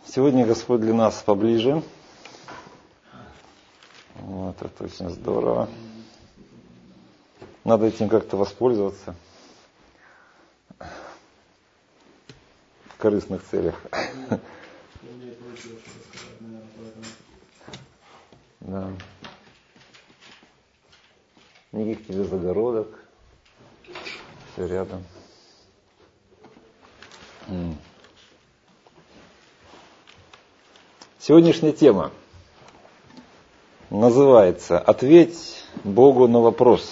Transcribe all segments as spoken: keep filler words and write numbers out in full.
Сегодня Господь для нас поближе. Вот, это очень здорово. Надо этим как-то воспользоваться в корыстных целях. Да. Никаких тебе загородок. Все рядом. М. Сегодняшняя тема называется «Ответь Богу на вопрос».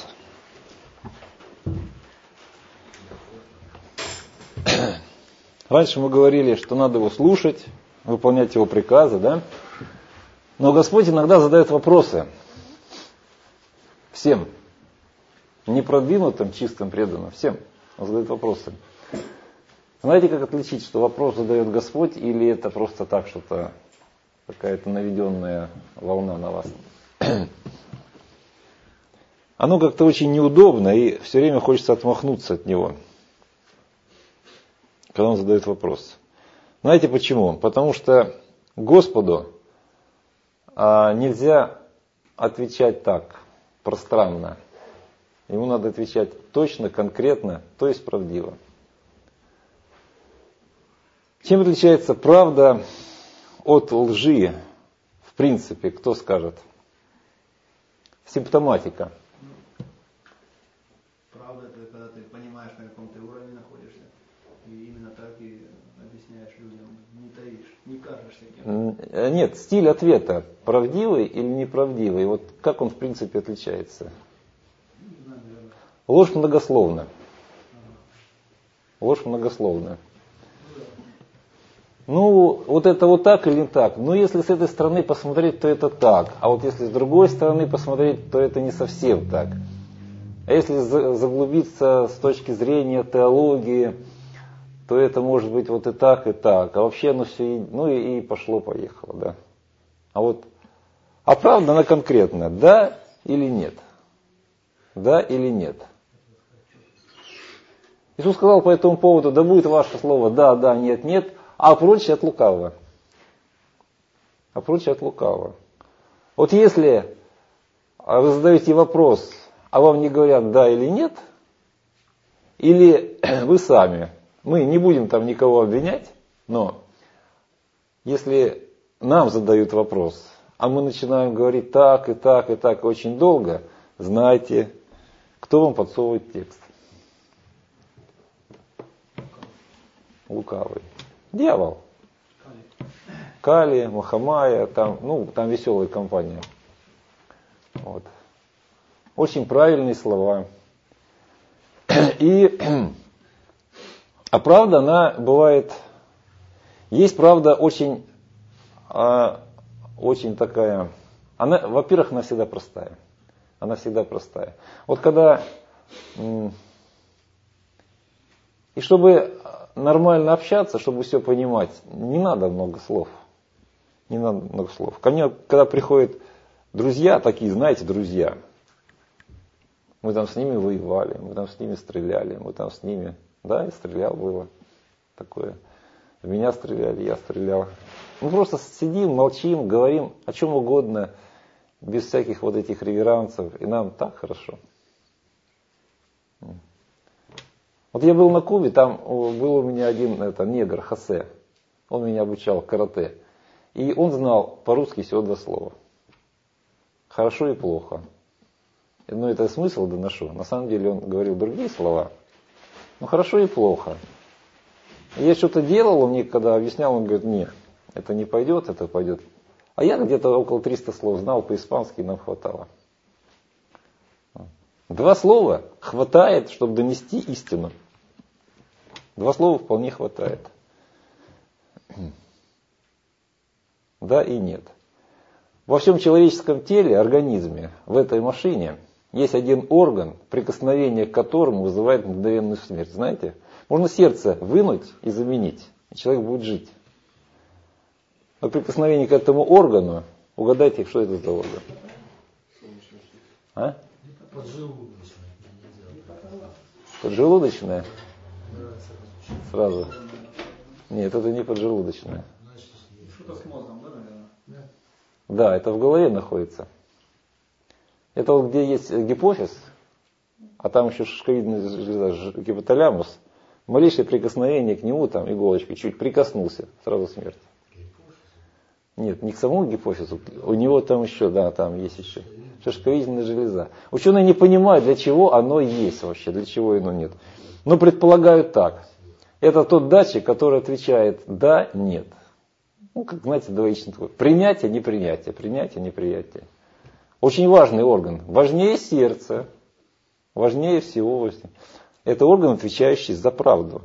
Раньше мы говорили, что надо его слушать, выполнять его приказы, да? Но Господь иногда задает вопросы всем, не продвинутым, чистым, преданным, всем Он задает вопросы. Знаете, как отличить, что вопрос задает Господь, или это просто так что-то, какая-то наведенная волна на вас? Оно как-то очень неудобно, и все время хочется отмахнуться от него, когда он задает вопрос. Знаете почему? Потому что Господу а, нельзя отвечать так, пространно. Ему надо отвечать точно, конкретно, то есть правдиво. Чем отличается правда от лжи, в принципе, кто скажет? Симптоматика. Правда, это когда ты понимаешь, на каком ты уровне находишься, и именно так и объясняешь людям, не таишь, не кажешься кем-то. Нет, стиль ответа правдивый или неправдивый, вот как он в принципе отличается? Ложь многословна. Ложь многословна. Ну, вот это вот так или не так. Ну, если с этой стороны посмотреть, то это так. А вот если с другой стороны посмотреть, то это не совсем так. А если заглубиться с точки зрения теологии, то это может быть вот и так, и так. А вообще оно все, ну и, и пошло-поехало, да. А вот, а правда она конкретная, да или нет? Да или нет? Иисус сказал по этому поводу: да будет ваше слово да, да, нет, нет, а прочее от лукавого. А прочее от лукавого. Вот если вы задаете вопрос, а вам не говорят да или нет, или вы сами, мы не будем там никого обвинять, но если нам задают вопрос, а мы начинаем говорить так и так и так очень долго, знайте, кто вам подсовывает текст. Лукавый. Дьявол. Кали, Махамая, там, ну, там веселая компания. Вот. Очень правильные слова. И, а правда, она бывает, есть правда очень, а, очень такая, она, во-первых, она всегда простая. Она всегда простая. Вот когда, и чтобы нормально общаться, чтобы все понимать, не надо много слов. Не надо много слов. Ко мне, когда приходят друзья, такие, знаете, друзья, мы там с ними воевали, мы там с ними стреляли, мы там с ними, да, и стрелял, было такое. В меня стреляли, я стрелял. Мы просто сидим, молчим, говорим о чем угодно, без всяких вот этих реверансов, и нам так хорошо. Вот я был на Кубе, там был у меня один это, негр, Хосе, он меня обучал карате, и он знал по-русски всего два слова. Хорошо и плохо. Но это смысл доношу. На самом деле он говорил другие слова. Ну хорошо и плохо. Я что-то делал, он мне когда объяснял, он говорит: нет, это не пойдет, это пойдет. А я где-то около триста слов знал, по-испански нам хватало. Два слова хватает, чтобы донести истину. Два слова вполне хватает. Да и нет. Во всем человеческом теле, организме, в этой машине есть один орган, прикосновение к которому вызывает мгновенную смерть. Знаете? Можно сердце вынуть и заменить, и человек будет жить. Но прикосновение к этому органу, угадайте, что это за орган? А? Поджелудочная. Поджелудочная? Сразу. Нет, это не поджелудочная. что с мозгом, да, наверное? Да. Да, это в голове находится. Это вот где есть гипофиз, а там еще шишковидная железа, гипоталамус. Малейшее прикосновение к нему, там иголочкой, чуть прикоснулся, сразу смерть. Нет, не к самому гипофизу, у него там еще, да, там есть еще шишковидная железа. Ученые не понимают, для чего оно есть вообще, для чего оно нет. Но предполагают так. Это тот датчик, который отвечает да, нет. Ну, как, знаете, двоичный такой. Принятие, непринятие, принятие, неприятие. Очень важный орган. Важнее сердца, важнее всего. Это орган, отвечающий за правду.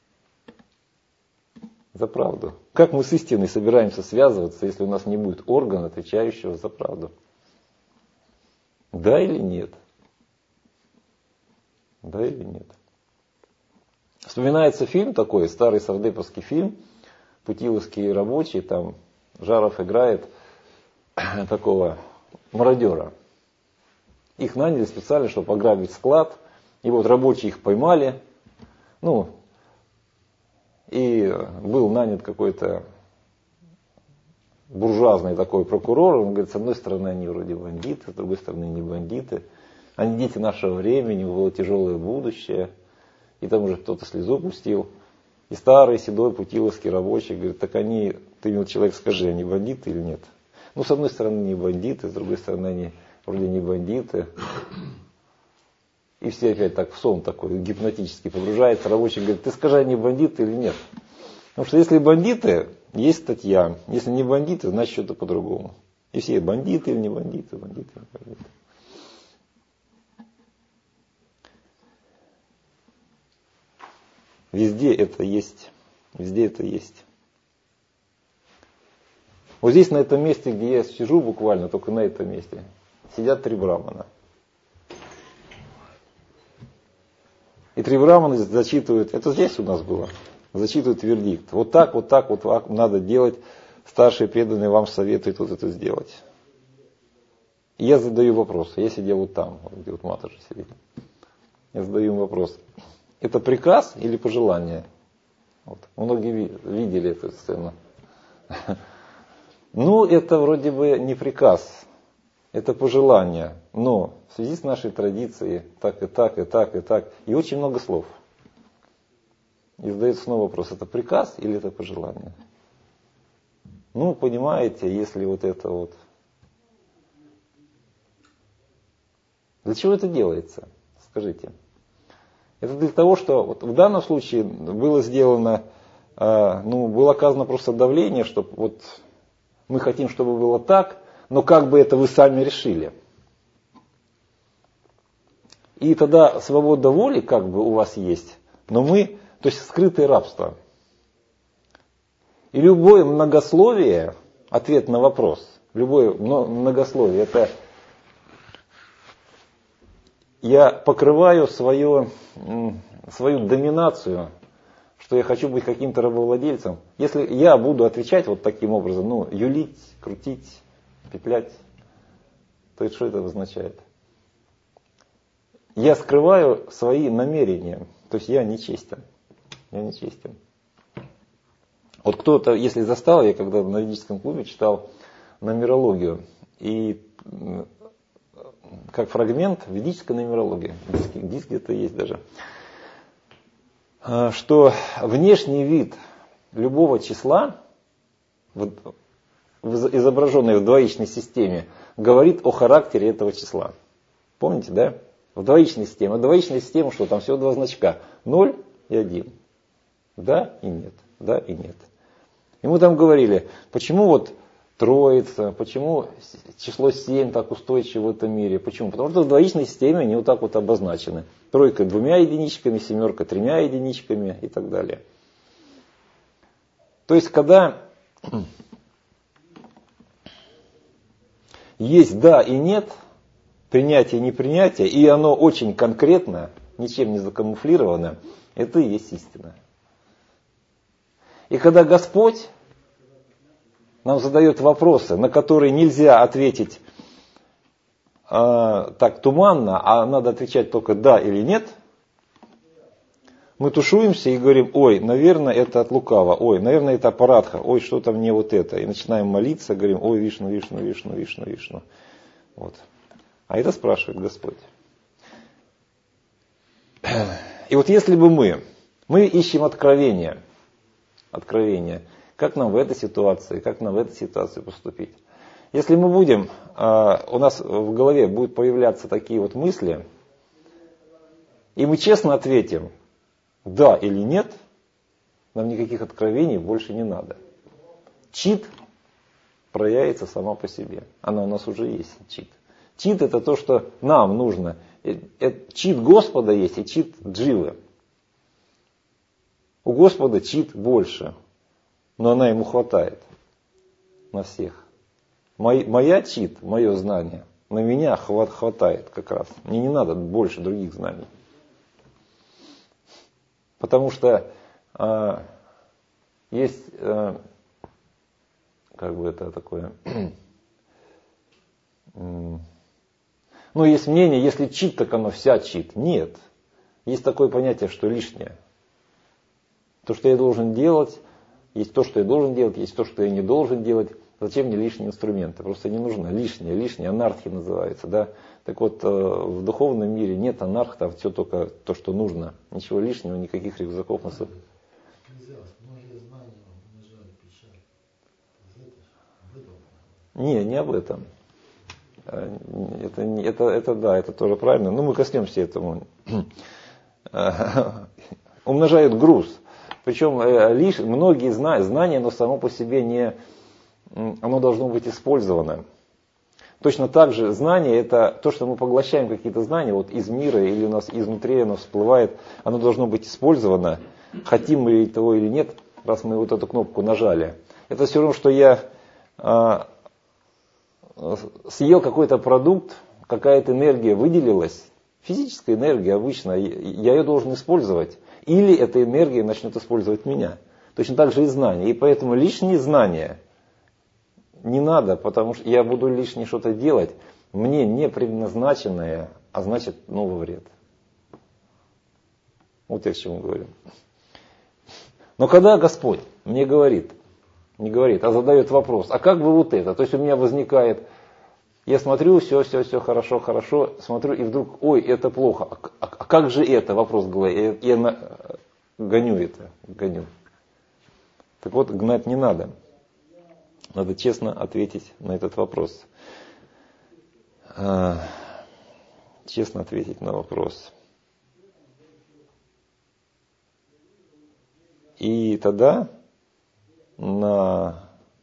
За правду. Как мы с истиной собираемся связываться, если у нас не будет органа, отвечающего за правду? Да или нет? Да или нет? Вспоминается фильм такой, старый савдеповский фильм, путиловские рабочие, там Жаров играет такого мародера. Их наняли специально, чтобы ограбить склад, и вот рабочие их поймали, ну, и был нанят какой-то буржуазный такой прокурор, он говорит, с одной стороны они вроде бандиты, с другой стороны не бандиты, они дети нашего времени, у них было тяжелое будущее, и там уже кто-то слезу пустил, и старый седой путиловский рабочий говорит, так они, ты, мил человек, скажи, они бандиты или нет? Ну, с одной стороны не бандиты, с другой стороны они вроде не бандиты. И все опять так в сон такой гипнотически погружается. Рабочий говорит, ты скажи, они бандиты или нет? Потому что если бандиты, есть статья. Если не бандиты, значит что-то по-другому. И все бандиты или не бандиты, бандиты или не бандиты. Везде это есть. Везде это есть. Вот здесь, на этом месте, где я сижу буквально, только на этом месте, сидят три брамана. И три брамана зачитывают, это здесь у нас было, зачитывают вердикт. Вот так, вот так, вот так надо делать, старшие преданные вам советуют вот это сделать. И я задаю вопрос, я сидел вот там, вот где вот Матаджи сидит. Я задаю им вопрос, это приказ или пожелание? Вот. Многие видели эту сцену. Ну, это вроде бы не приказ, это пожелание, но в связи с нашей традицией так и так, и так, и так, и очень много слов. И задается снова вопрос, это приказ или это пожелание? Ну, понимаете, если вот это вот... Для чего это делается? Скажите. Это для того, что вот в данном случае было сделано, ну, было оказано просто давление, чтобы вот... Мы хотим, чтобы было так, но как бы это вы сами решили. И тогда свобода воли как бы у вас есть, но мы, то есть скрытое рабство. И любое многословие, ответ на вопрос, любое многословие, это я покрываю свою, свою доминацию, что я хочу быть каким-то рабовладельцем. Если я буду отвечать вот таким образом, ну, юлить, крутить, петлять, то что это означает? Я скрываю свои намерения, то есть я нечестен. Я нечестен. Вот кто-то, если застал, я когда на ведическом клубе читал нумерологию, и как фрагмент ведической нумерологии, диск где-то есть даже, что внешний вид любого числа, изображенный в двоичной системе, говорит о характере этого числа. Помните, да? В двоичной системе. А двоичная система, что там всего два значка. ноль и один. Да и нет. Да и нет. И мы там говорили, почему вот Троица, почему число семь так устойчиво в этом мире. Почему? Потому что в двоичной системе они вот так вот обозначены. Тройка двумя единичками, семерка тремя единичками и так далее. То есть, когда есть да и нет, принятие и непринятие, и оно очень конкретно, ничем не закамуфлировано, это и есть истина. И когда Господь нам задает вопросы, на которые нельзя ответить э, так туманно, а надо отвечать только да или нет, Мы тушуемся и говорим, ой, наверное, это от лукава, ой, наверное, это аппаратха, ой, что-то мне вот это. И начинаем молиться, говорим, ой, Вишну, Вишну, Вишну, Вишну, Вишну. Вот. А это спрашивает Господь. И вот если бы мы, мы ищем откровения, откровения, как нам в этой ситуации, как нам в этой ситуации поступить. Если мы будем, у нас в голове будут появляться такие вот мысли, и мы честно ответим, да или нет, нам никаких откровений больше не надо. Чит проявится сама по себе. Она у нас уже есть, чит. Чит это то, что нам нужно. Чит Господа есть и чит Дживы. У Господа чит больше, но она ему хватает на всех. Моя чит, мое знание, на меня хватает как раз. Мне не надо больше других знаний. Потому что э, есть, э, как бы это такое, ну, есть мнение, если чит, так оно вся чит. Нет. Есть такое понятие, что лишнее. То, что я должен делать, есть то, что я должен делать, есть то, что я не должен делать. Зачем мне лишние инструменты? Просто не нужно. Лишнее, лишнее, анархия называется. Да? Так вот, в духовном мире нет анарх, там все только то, что нужно. Ничего лишнего, никаких рюкзаков на собой. Не, не об этом. Это, это, это да, это тоже правильно. Но мы коснемся этому. Умножают груз. Причем лишь, многие знания, знания, но само по себе не, оно должно быть использовано. Точно так же знание это то, что мы поглощаем какие-то знания вот из мира или у нас изнутри оно всплывает, оно должно быть использовано, хотим мы того или нет, раз мы вот эту кнопку нажали. Это все равно, что я а, съел какой-то продукт, какая-то энергия выделилась, физическая энергия обычно, я ее должен использовать. Или эта энергия начнет использовать меня. Точно так же и знания. И поэтому лишние знания не надо, потому что я буду лишнее что-то делать, мне не предназначенное, а значит новый вред. Вот я к чему говорю. Но когда Господь мне говорит, не говорит, а задает вопрос, а как бы вот это? То есть у меня возникает, я смотрю, все, все, все, хорошо, хорошо, смотрю, и вдруг, ой, это плохо. А, а, а как же это? Вопрос в голове. Я, я на, гоню это, гоню. Так вот, гнать не надо. Надо честно ответить на этот вопрос. А, честно ответить на вопрос. И тогда на,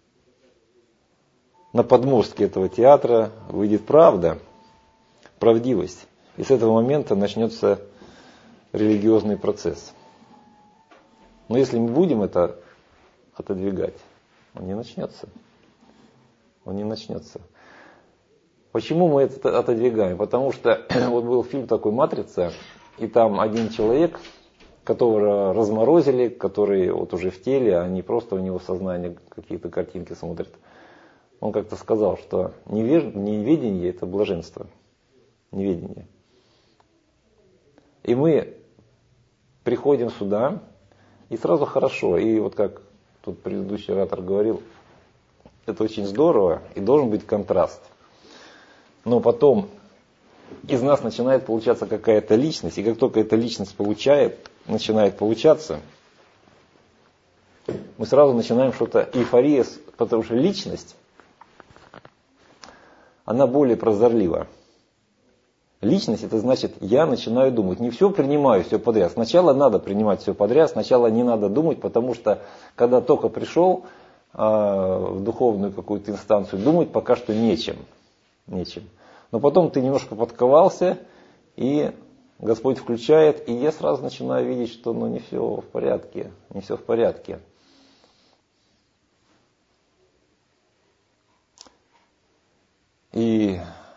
на подмостке этого театра выйдет правда, правдивость. И с этого момента начнется религиозный процесс. Но если мы будем это отодвигать, он не начнется. Он не начнется. Почему мы это отодвигаем? Потому что вот был фильм такой «Матрица», и там один человек, которого разморозили, который вот уже в теле, а не просто у него в сознании какие-то картинки смотрит. Он как-то сказал, что невеж... неведение – это блаженство. Неведение. И мы приходим сюда, и сразу хорошо. И вот как тут предыдущий оратор говорил, это очень здорово, и должен быть контраст. Но потом из нас начинает получаться какая-то личность, и как только эта личность получает, начинает получаться, мы сразу начинаем что-то, эйфория, потому что личность, она более прозорлива. Личность это значит, я начинаю думать, не все принимаю, все подряд. Сначала надо принимать все подряд, сначала не надо думать, потому что когда только пришел э, в духовную какую-то инстанцию, думать пока что нечем. нечем. Но потом ты немножко подковался, и Господь включает, и я сразу начинаю видеть, что ну, не все в порядке, не все в порядке. И,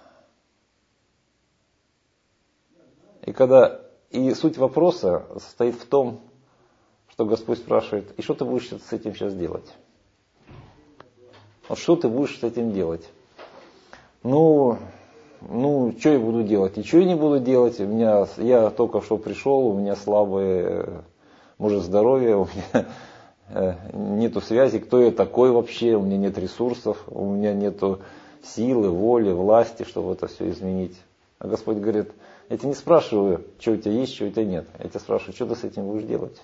и, когда, и суть вопроса состоит в том, что Господь спрашивает, и что ты будешь с этим сейчас делать? Вот что ты будешь с этим делать? Ну, ну, что я буду делать? Ничего я не буду делать. У меня, я только что пришел, у меня слабое, может, здоровье, у меня нету связи, кто я такой вообще, у меня нет ресурсов, у меня нету силы, воли, власти, чтобы это все изменить. А Господь говорит, я тебя не спрашиваю, что у тебя есть, что у тебя нет. Я тебя спрашиваю, что ты с этим будешь делать?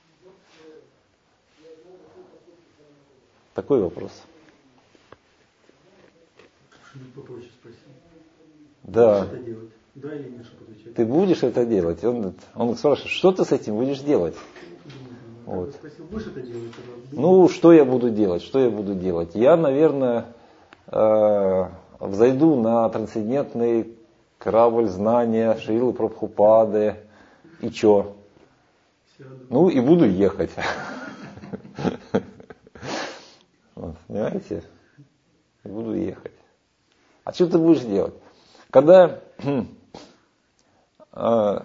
Такой вопрос. Что-нибудь попроще спроси. Да. Что это делать? Да или нет, чтобы отвечать? Ты будешь это делать? Он, он спрашивает, что ты с этим будешь делать? Вот. Спросил, будешь это делать? Ну, что я буду делать? Что я буду делать? Я, наверное, э, взойду на трансцендентный корабль знания Шрилы Прабхупады. И что? Ну, и буду ехать. Понимаете? И буду ехать. А что ты будешь делать? Когда э,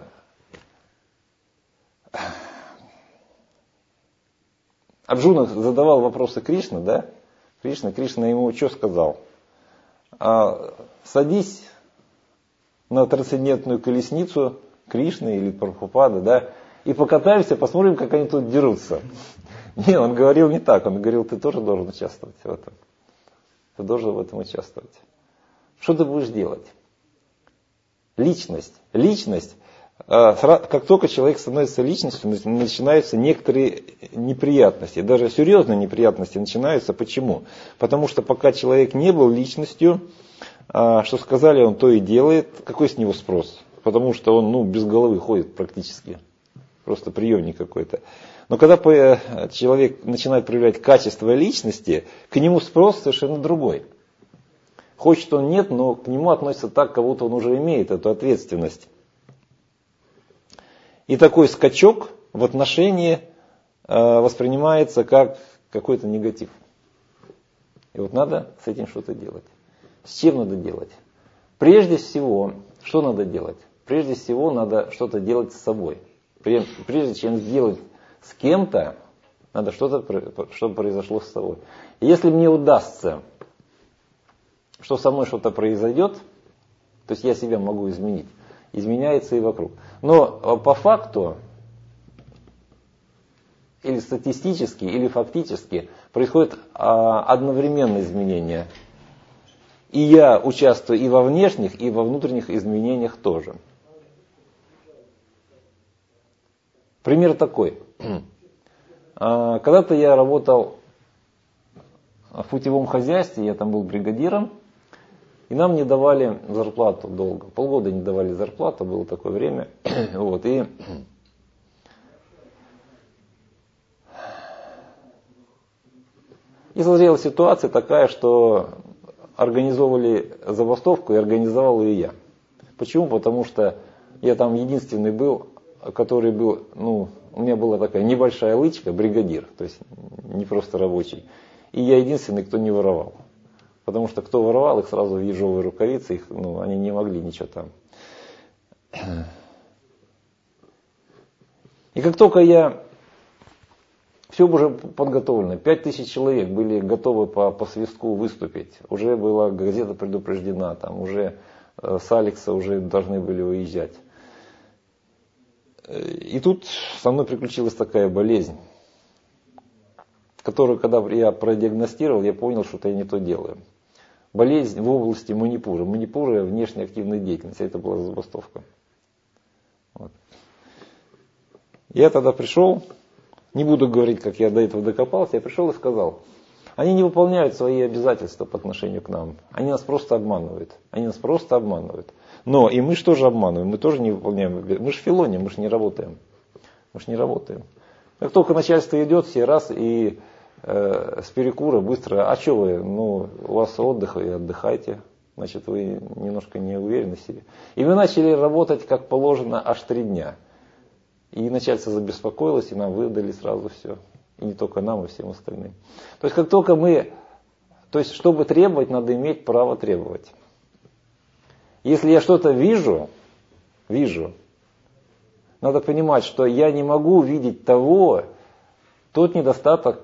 Арджуна задавал вопросы Кришне, да? Кришна, Кришна ему что сказал? А, садись на трансцендентную колесницу Кришны или Прабхупады, да, и покатаемся, посмотрим, как они тут дерутся. Не, он говорил не так, он говорил, ты тоже должен участвовать в этом. Ты должен в этом участвовать. Что ты будешь делать? Личность. Личность. Как только человек становится личностью, начинаются некоторые неприятности. Даже серьезные неприятности начинаются. Почему? Потому что пока человек не был личностью, что сказали, он то и делает. Какой с него спрос? Потому что он ну, без головы ходит практически. Просто приемник какой-то. Но когда человек начинает проявлять качество личности, к нему спрос совершенно другой. Хочет он нет, но к нему относится так, как будто он уже имеет эту ответственность. И такой скачок в отношении э, воспринимается как какой-то негатив. И вот надо с этим что-то делать. С чем надо делать? Прежде всего, что надо делать? Прежде всего, надо что-то делать с собой. Прежде чем сделать с кем-то, надо что-то, чтобы произошло с собой. И если мне удастся, что со мной что-то произойдет, то есть я себя могу изменить, изменяется и вокруг. Но по факту, или статистически, или фактически, происходит одновременное изменение. И я участвую и во внешних, и во внутренних изменениях тоже. Пример такой. Когда-то я работал в путевом хозяйстве, я там был бригадиром, и нам не давали зарплату долго. Полгода не давали зарплату, было такое время. Вот, и и сложилась ситуация такая, что организовывали забастовку, и организовал ее я. Почему? Потому что я там единственный был, который был, ну, у меня была такая небольшая лычка, бригадир, то есть не просто рабочий. И я единственный, кто не воровал. Потому что кто воровал, их сразу в ежовые рукавицы, их, ну, они не могли ничего там. И как только я, все уже подготовлено, пять тысяч человек были готовы по, по свистку выступить, уже была газета предупреждена, там уже э, с Алекса уже должны были уезжать. И тут со мной приключилась такая болезнь, которую, когда я продиагностировал, я понял, что-то я не то делаю. Болезнь в области манипура. Манипура – внешняя активная деятельность. Это была забастовка. Вот. Я тогда пришел, не буду говорить, как я до этого докопался, я пришел и сказал, они не выполняют свои обязательства по отношению к нам. Они нас просто обманывают. Они нас просто обманывают. Но и мы же тоже обманываем, мы тоже не выполняем. Мы же филоним, мы же не работаем. Мы же не работаем. Как только начальство идет, все раз и э, с перекура быстро, а что вы, ну, у вас отдых, и отдыхайте. Значит, вы немножко не уверены в себе. И мы начали работать, как положено, аж три дня. И начальство забеспокоилось, и нам выдали сразу все. И не только нам, и всем остальным. То есть, как только мы, то есть, чтобы требовать, надо иметь право требовать. Если я что-то вижу, вижу, надо понимать, что я не могу видеть того, тот недостаток,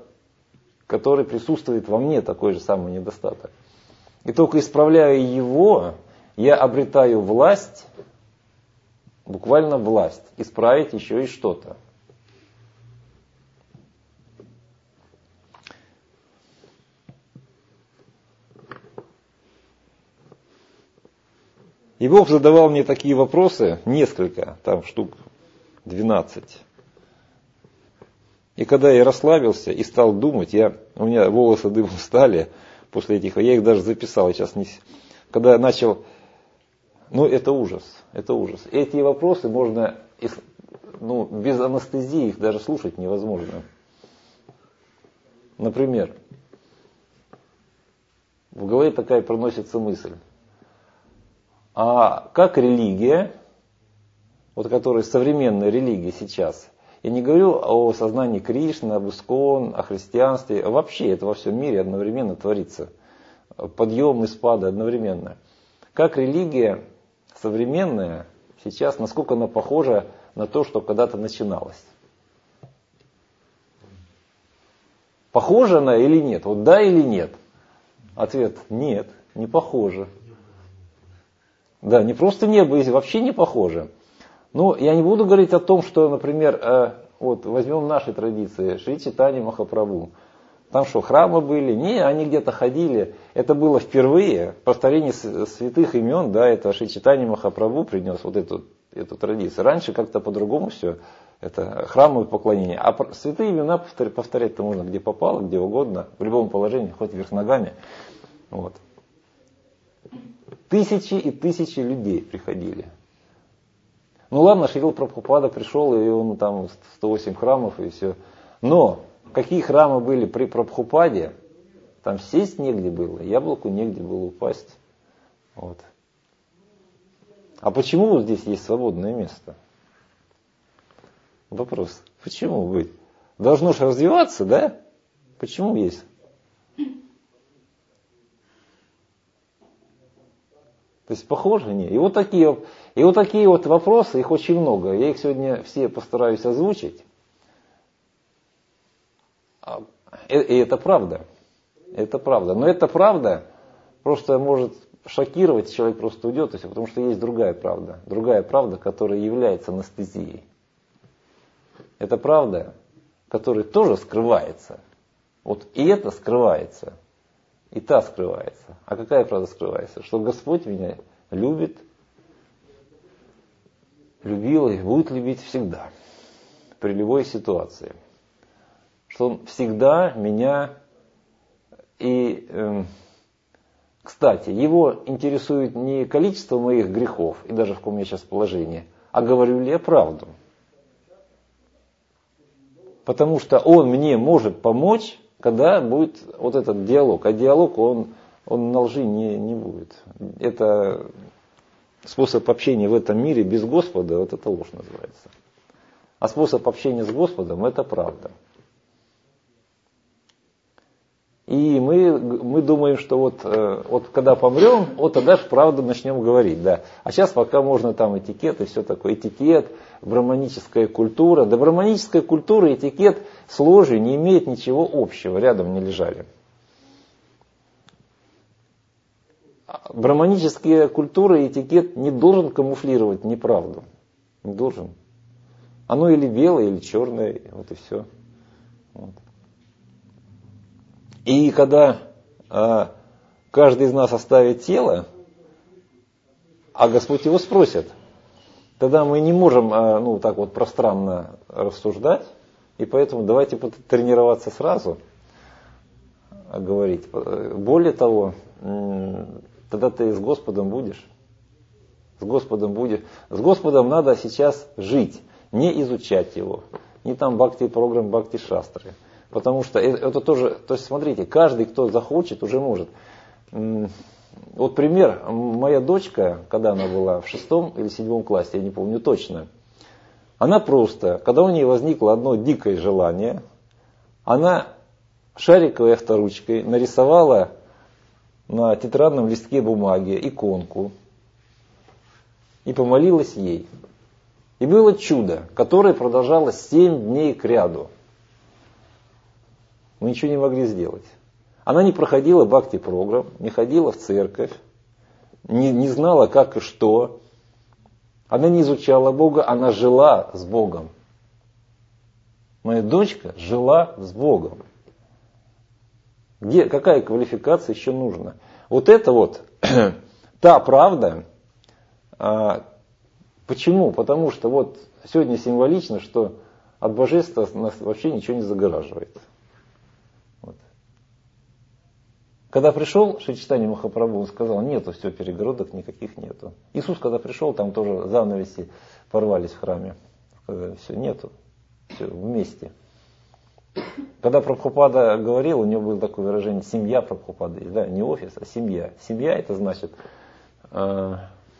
который присутствует во мне, такой же самый недостаток. И только исправляя его, я обретаю власть, буквально власть, исправить еще и что-то. И Бог задавал мне такие вопросы, несколько, там штук двенадцать. И когда я расслабился и стал думать, я, у меня волосы дымом стали после этих, я их даже записал, я сейчас не... Когда я начал, ну это ужас, это ужас. Эти вопросы можно, ну без анестезии их даже слушать невозможно. Например, в голове такая проносится мысль. А как религия, вот которая современная религия сейчас, я не говорю о сознании Кришны, об Искон, о христианстве, а вообще это во всем мире одновременно творится. Подъем и спады одновременно. Как религия современная сейчас, насколько она похожа на то, что когда-то начиналось? Похожа она или нет? Вот да или нет? Ответ – нет, не похожа. Да, не просто небо, вообще не похоже. Ну, я не буду говорить о том, что, например, э, вот возьмем наши традиции, Шри Чайтанья Махапрабху. Там что, храмы были? Не, они где-то ходили. Это было впервые. Повторение святых имен, да, это Шри Чайтанья Махапрабху принес вот эту, эту традицию. Раньше как-то по-другому все. Это храмовое поклонение. А святые имена повторять-то можно где попало, где угодно, в любом положении, хоть вверх ногами. Вот. Тысячи и тысячи людей приходили. Ну ладно, Шрила Прабхупада пришел, и он там сто восемь храмов и все. Но какие храмы были при Прабхупаде, там сесть негде было, яблоку негде было упасть. Вот. А почему вот здесь есть свободное место? Вопрос. Почему быть? Должно же развиваться, да? Почему есть? То есть похоже? Нет. И вот такие, и вот такие вот вопросы, их очень много. Я их сегодня все постараюсь озвучить. И это правда. Это правда. Но эта правда просто может шокировать, человек просто уйдет, то есть, потому что есть другая правда. Другая правда, которая является анестезией. Это правда, которая тоже скрывается. Вот и это скрывается. И та скрывается. А какая правда скрывается? Что Господь меня любит, любил и будет любить всегда. При любой ситуации. Что Он всегда меня... И, э, кстати, Его интересует не количество моих грехов, и даже в каком я сейчас положении, а говорю ли я правду. Потому что Он мне может помочь, когда будет вот этот диалог. А диалог, он, он на лжи не, не будет. Это способ общения в этом мире без Господа, вот это ложь называется. А способ общения с Господом, это правда. И мы, мы думаем, что вот, вот когда помрем, вот тогда же правду начнем говорить. Да. А сейчас пока можно там этикет и все такое. Этикет, брахманическая культура. Да брахманическая культура и этикет с ложью не имеет ничего общего. Рядом не лежали. Брахманическая культура и этикет не должен камуфлировать неправду. Не должен. Оно или белое, или черное. Вот и все. Вот. И когда а, каждый из нас оставит тело, а Господь его спросит, тогда мы не можем а, ну, так вот пространно рассуждать, и поэтому давайте тренироваться сразу, а, говорить. Более того, тогда ты с Господом будешь. С Господом будешь. С Господом надо сейчас жить, не изучать его. Не там бхакти-программ, бхакти-шастры. Потому что это тоже, то есть смотрите, каждый, кто захочет, уже может. Вот пример, моя дочка, когда она была в шестом или седьмом классе, я не помню точно, она просто, когда у нее возникло одно дикое желание, она шариковой авторучкой нарисовала на тетрадном листке бумаги иконку и помолилась ей. И было чудо, которое продолжалось семь дней кряду. Мы ничего не могли сделать. Она не проходила бхакти-программ, не ходила в церковь, не, не знала, как и что. Она не изучала Бога, она жила с Богом. Моя дочка жила с Богом. Где, какая квалификация еще нужна? Вот это вот та правда. А, почему? Потому что вот сегодня символично, что от божества нас вообще ничего не загораживает. Вот. Когда пришел Шри Чайтанья Махапрабху, он сказал, нету, все, перегородок никаких нету. Иисус, когда пришел, там тоже занавеси порвались в храме. Сказали, все, нету, все, вместе. Когда Прабхупада говорил, у него было такое выражение, семья Прабхупады, да, не офис, а семья. Семья это значит, э,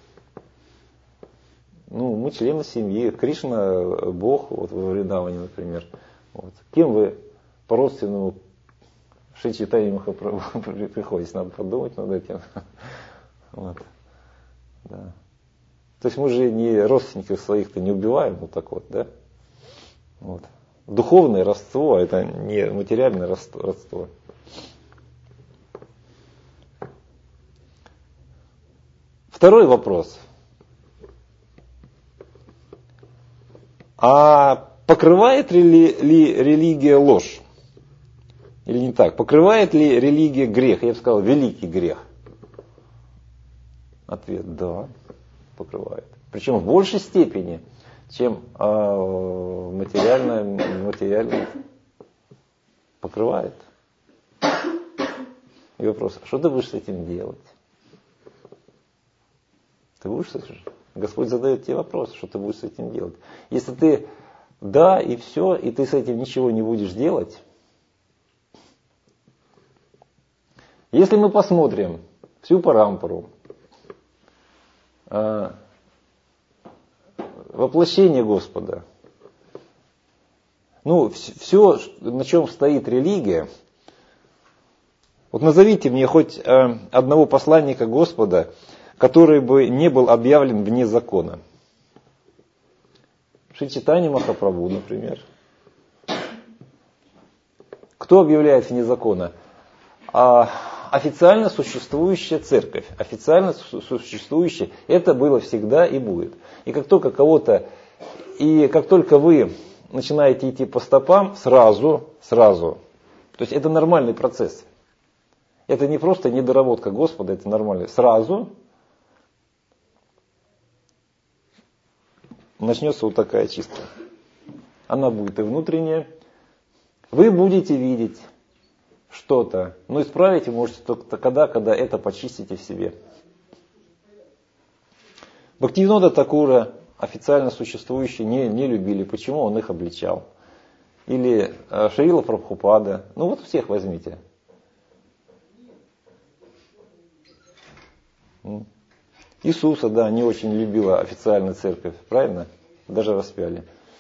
ну, мы члены семьи, Кришна, Бог, вот во Вриндаване, например. Вот. Кем вы по родственному Шри Чайтанья Махапрабху приходите, надо подумать над этим. Вот. Да. То есть мы же не родственников своих-то не убиваем, вот так вот, да? Вот. Духовное родство, это не материальное родство. Второй вопрос. А покрывает ли, ли религия ложь? Или не так? Покрывает ли религия грех? Я бы сказал, великий грех. Ответ – да, покрывает. Причем в большей степени, чем э, материальное, материальное покрывает. И вопрос, что ты будешь с этим делать? Ты будешь с этим? Господь задает тебе вопрос, что ты будешь с этим делать. Если ты да и все, и ты с этим ничего не будешь делать. Если мы посмотрим всю парампару, э, воплощение Господа, ну, все, на чем стоит религия, вот назовите мне хоть э, одного посланника Господа, который бы не был объявлен вне закона. Шри Чайтанья Махапрабху, например. Кто объявляет вне закона? А, официально существующая церковь. Официально существующая. Это было всегда и будет. И как только кого-то, и как только вы начинаете идти по стопам, сразу, сразу. То есть это нормальный процесс. Это не просто недоработка Господа, это нормально. Сразу начнется вот такая чистка. Она будет и внутренняя. Вы будете видеть что-то, но исправить вы можете только тогда, когда это почистите в себе. Бхактивинода Такура, официально существующие, не, не любили. Почему? Он их обличал. Или э, Шрила Прабхупада. Ну вот всех возьмите. Иисуса, да, не очень любила официальная церковь, правильно? Даже распяли.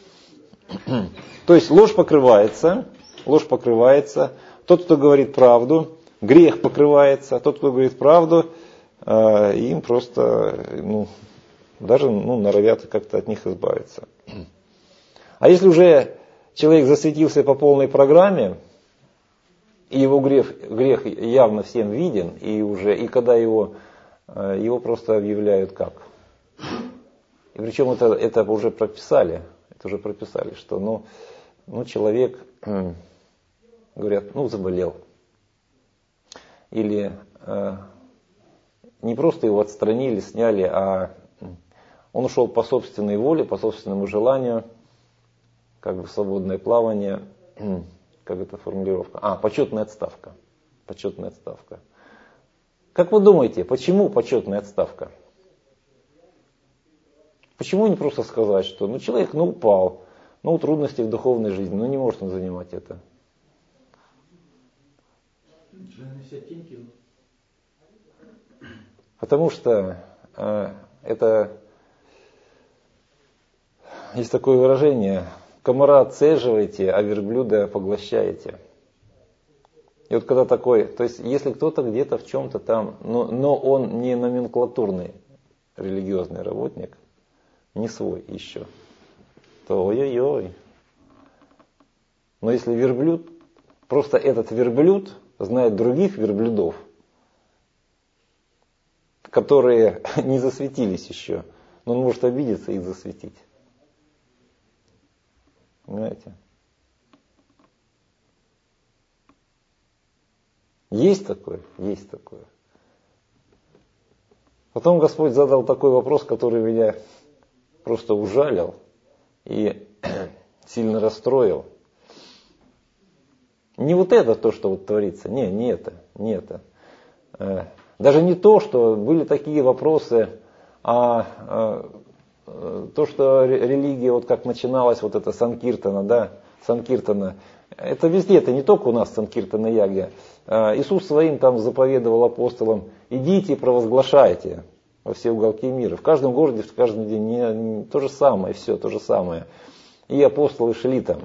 То есть ложь покрывается, ложь покрывается. Тот, кто говорит правду, грех покрывается. Тот, кто говорит правду, э, им просто, ну, даже ну, норовят как-то от них избавиться. А если уже человек засветился по полной программе, и его грех, грех явно всем виден, и уже, и когда его Его просто объявляют как. И причем это, это уже прописали. Это уже прописали, что ну, ну, человек, говорят, ну заболел. Или э, не просто его отстранили, сняли, а он ушел по собственной воле, по собственному желанию, как бы свободное плавание, как это формулировка? А, почетная отставка. Почетная отставка. Как вы думаете, почему почетная отставка? Почему не просто сказать, что ну, человек ну, упал, ну трудности в духовной жизни, ну не может он занимать это? Потому что э, это, есть такое выражение, комара отцеживаете, а верблюда поглощаете. И вот когда такой, то есть если кто-то где-то в чем-то там, но, но он не номенклатурный религиозный работник, не свой еще, то ой-ой-ой. Но если верблюд, просто этот верблюд знает других верблюдов, которые не засветились еще. Но он может обидеться и их засветить. Понимаете? Есть такое? Есть такое. Потом Господь задал такой вопрос, который меня просто ужалил и сильно расстроил. Не вот это то, что вот творится. Не, не это. Не это. Даже не то, что были такие вопросы, а, а то, что религия, вот как начиналась, вот это Санкиртана, да, Санкиртана, это везде, это не только у нас Санкиртана Ягья. Иисус своим там заповедовал апостолам: идите и провозглашайте во все уголки мира. В каждом городе, в каждом день не, не, то же самое, все то же самое. И апостолы шли там.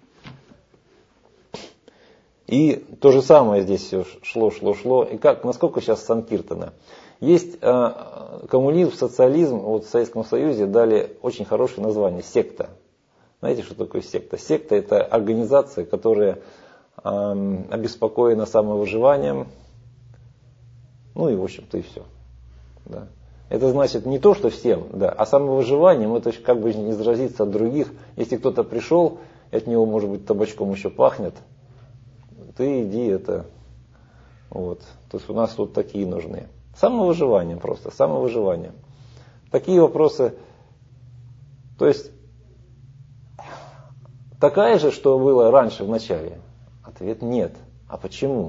И то же самое здесь все шло, шло, шло. И как, насколько сейчас Санкиртана? Есть э, коммунизм, социализм, вот в Советском Союзе дали очень хорошее название — секта. Знаете, что такое секта? Секта — это организация, которая э, обеспокоена самовыживанием. Ну и в общем-то и все. Да. Это значит не то, что всем, да, а самовыживанием это как бы не заразиться от других. Если кто-то пришел, от него, может быть, табачком еще пахнет, ты иди это. Вот. То есть у нас тут такие нужны. Самовыживание просто, самовыживание. Такие вопросы. То есть такая же, что было раньше в начале? Ответ нет. А почему?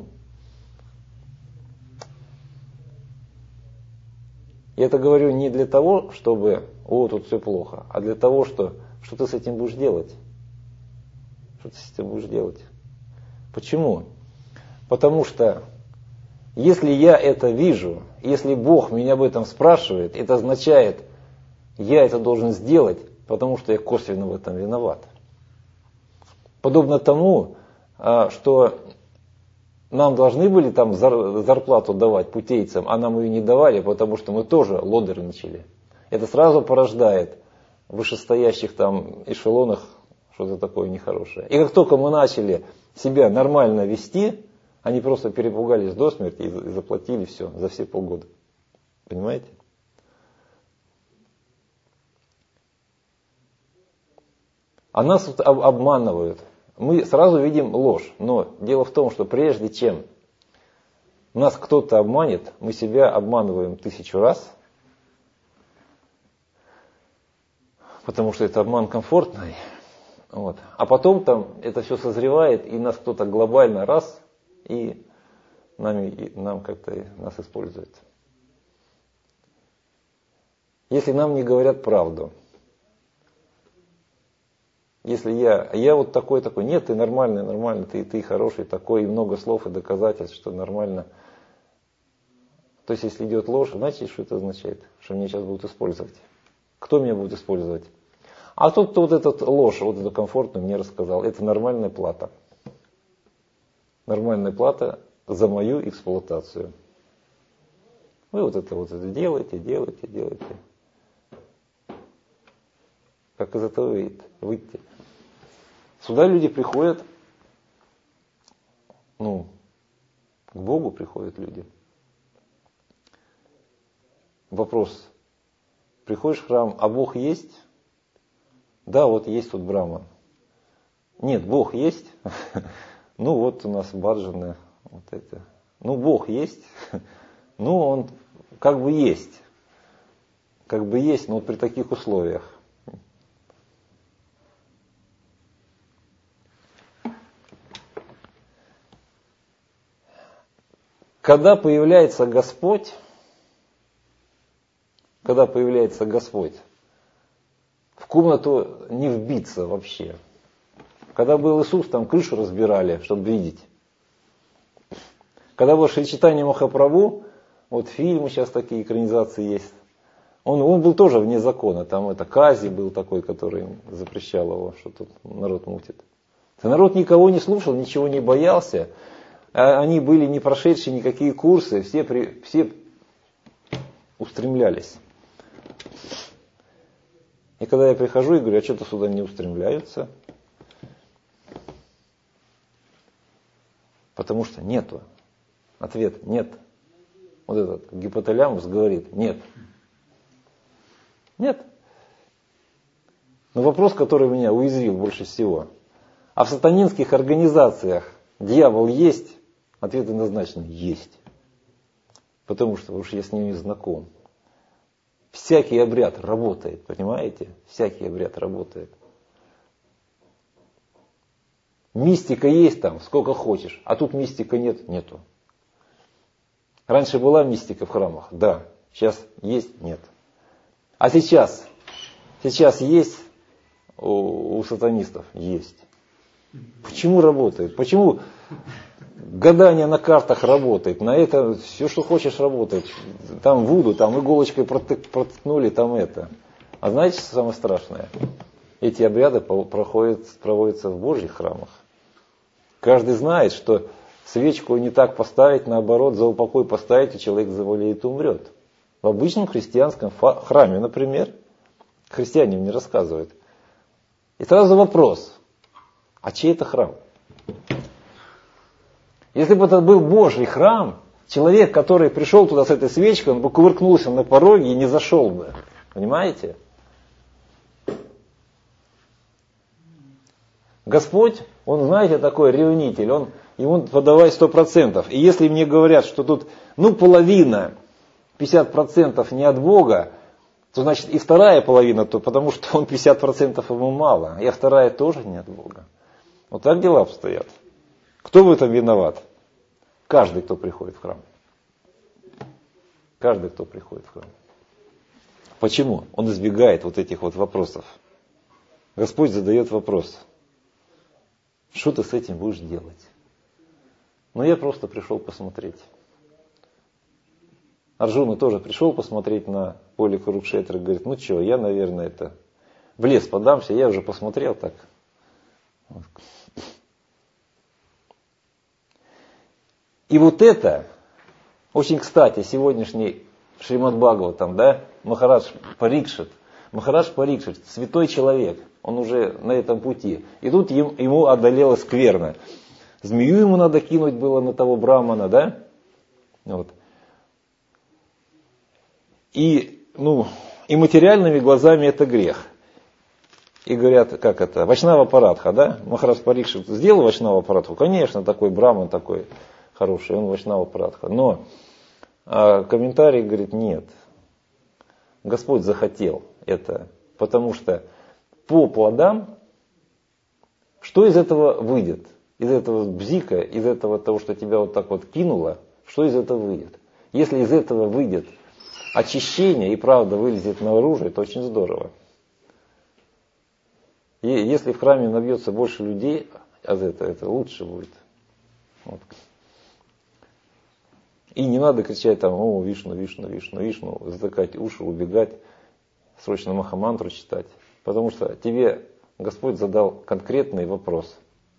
Я это говорю не для того, чтобы, о, тут все плохо, а для того, что, что ты с этим будешь делать. Что ты с этим будешь делать? Почему? Потому что если я это вижу, если Бог меня об этом спрашивает, это означает, я это должен сделать, потому что я косвенно в этом виноват. Подобно тому, что нам должны были там зарплату давать путейцам, а нам ее не давали, потому что мы тоже лодерничали. Это сразу порождает в вышестоящих там эшелонах что-то такое нехорошее. И как только мы начали себя нормально вести, они просто перепугались до смерти и заплатили все за все полгода. Понимаете? А нас вот обманывают. Мы сразу видим ложь. Но дело в том, что прежде чем нас кто-то обманет, мы себя обманываем тысячу раз. Потому что это обман комфортный. Вот. А потом там это все созревает, и нас кто-то глобально раз, и нами, и нам как-то нас использует. Если нам не говорят правду, если я, я вот такой, такой, нет, ты нормальный, нормальный, ты, ты хороший такой, и много слов и доказательств, что нормально. То есть, если идет ложь, знаете, что это означает? Что меня сейчас будут использовать. Кто меня будет использовать? А тот, кто вот этот ложь, вот эту комфортную мне рассказал, это нормальная плата. Нормальная плата за мою эксплуатацию. Вы вот это вот это делаете, делаете, делаете. Как из этого выйти? Сюда люди приходят, ну, к Богу приходят люди. Вопрос. Приходишь в храм, а Бог есть? Да, вот есть тут Брахма. Нет, Бог есть? Ну вот у нас Баджаны, вот это. Ну Бог есть? Ну он как бы есть. Как бы есть, но вот при таких условиях. Когда появляется Господь, когда появляется Господь, в комнату не вбиться вообще. Когда был Иисус, там крышу разбирали, чтобы видеть. Когда было Шри Чайтанья Махапрабху, вот фильмы сейчас такие, экранизации есть, он, он был тоже вне закона. Там это Кази был такой, который запрещал его, что тут народ мутит. Народ никого не слушал, ничего не боялся. Они были не прошедшие никакие курсы, все, при, все устремлялись. И когда я прихожу и говорю, а что-то сюда не устремляются? Потому что нету. Ответ нет. вот этот гипоталамус говорит, нет. Нет. Но вопрос, который меня уязвил больше всего. А в сатанинских организациях дьявол есть? Ответ однозначно есть. Потому что уж я с ним не знаком. Всякий обряд работает, понимаете? Всякий обряд работает. Мистика есть там, сколько хочешь, а тут мистика нет, нету. Раньше была мистика в храмах, да. Сейчас есть, нет. А сейчас, сейчас есть у, у сатанистов, есть. Почему работает? Почему гадание на картах работает? На это все, что хочешь, работает. Там вуду, там иголочкой проткнули, там это. А знаете, что самое страшное? Эти обряды проходят, проводятся в Божьих храмах. Каждый знает, что свечку не так поставить, наоборот, за упокой поставить, и человек заболеет и умрет. В обычном христианском храме, например, христиане мне рассказывают. И сразу вопрос, а чей это храм? Если бы это был Божий храм, человек, который пришел туда с этой свечкой, он бы кувыркнулся на пороге и не зашел бы. Понимаете? Господь, он, знаете, такой ревнитель, он, ему подавай сто процентов. И если мне говорят, что тут, ну, половина, пятьдесят процентов не от Бога, то значит и вторая половина, то потому что он пятьдесят процентов ему мало, и вторая тоже не от Бога. Вот так дела обстоят. Кто в этом виноват? Каждый, кто приходит в храм. Каждый, кто приходит в храм. Почему? Он избегает вот этих вот вопросов. Господь задает вопрос. Что ты с этим будешь делать? Ну, я просто пришел посмотреть. Арджуна тоже пришел посмотреть на поле Курукшетры. Говорит, ну что, я, наверное, это в лес подамся, я уже посмотрел так. И вот это, очень кстати, сегодняшний Шримад Бхагаватам, да, Махарадж Парикшит, Махарадж Парикшит, святой человек, он уже на этом пути. И тут ему одолело скверно. Змею ему надо кинуть было на того брамана, да? Вот. И, ну, и материальными глазами это грех. И говорят, как это, Вайшнава Парадха, да? Махарадж Парикшит сделал Вайшнава Парадху? Конечно, такой браман такой хороший, он Вайшнава Парадха. Но а комментарий говорит, нет. Господь захотел это, потому что по плодам, что из этого выйдет? Из этого бзика, из этого того, что тебя вот так вот кинуло, что из этого выйдет? Если из этого выйдет очищение и правда вылезет наружу, это очень здорово. И если в храме набьется больше людей, а это, это лучше будет. Вот. И не надо кричать там, о, Вишну, Вишну, Вишну, Вишну, затыкать уши, убегать, срочно махамантру читать. Потому что тебе Господь задал конкретный вопрос.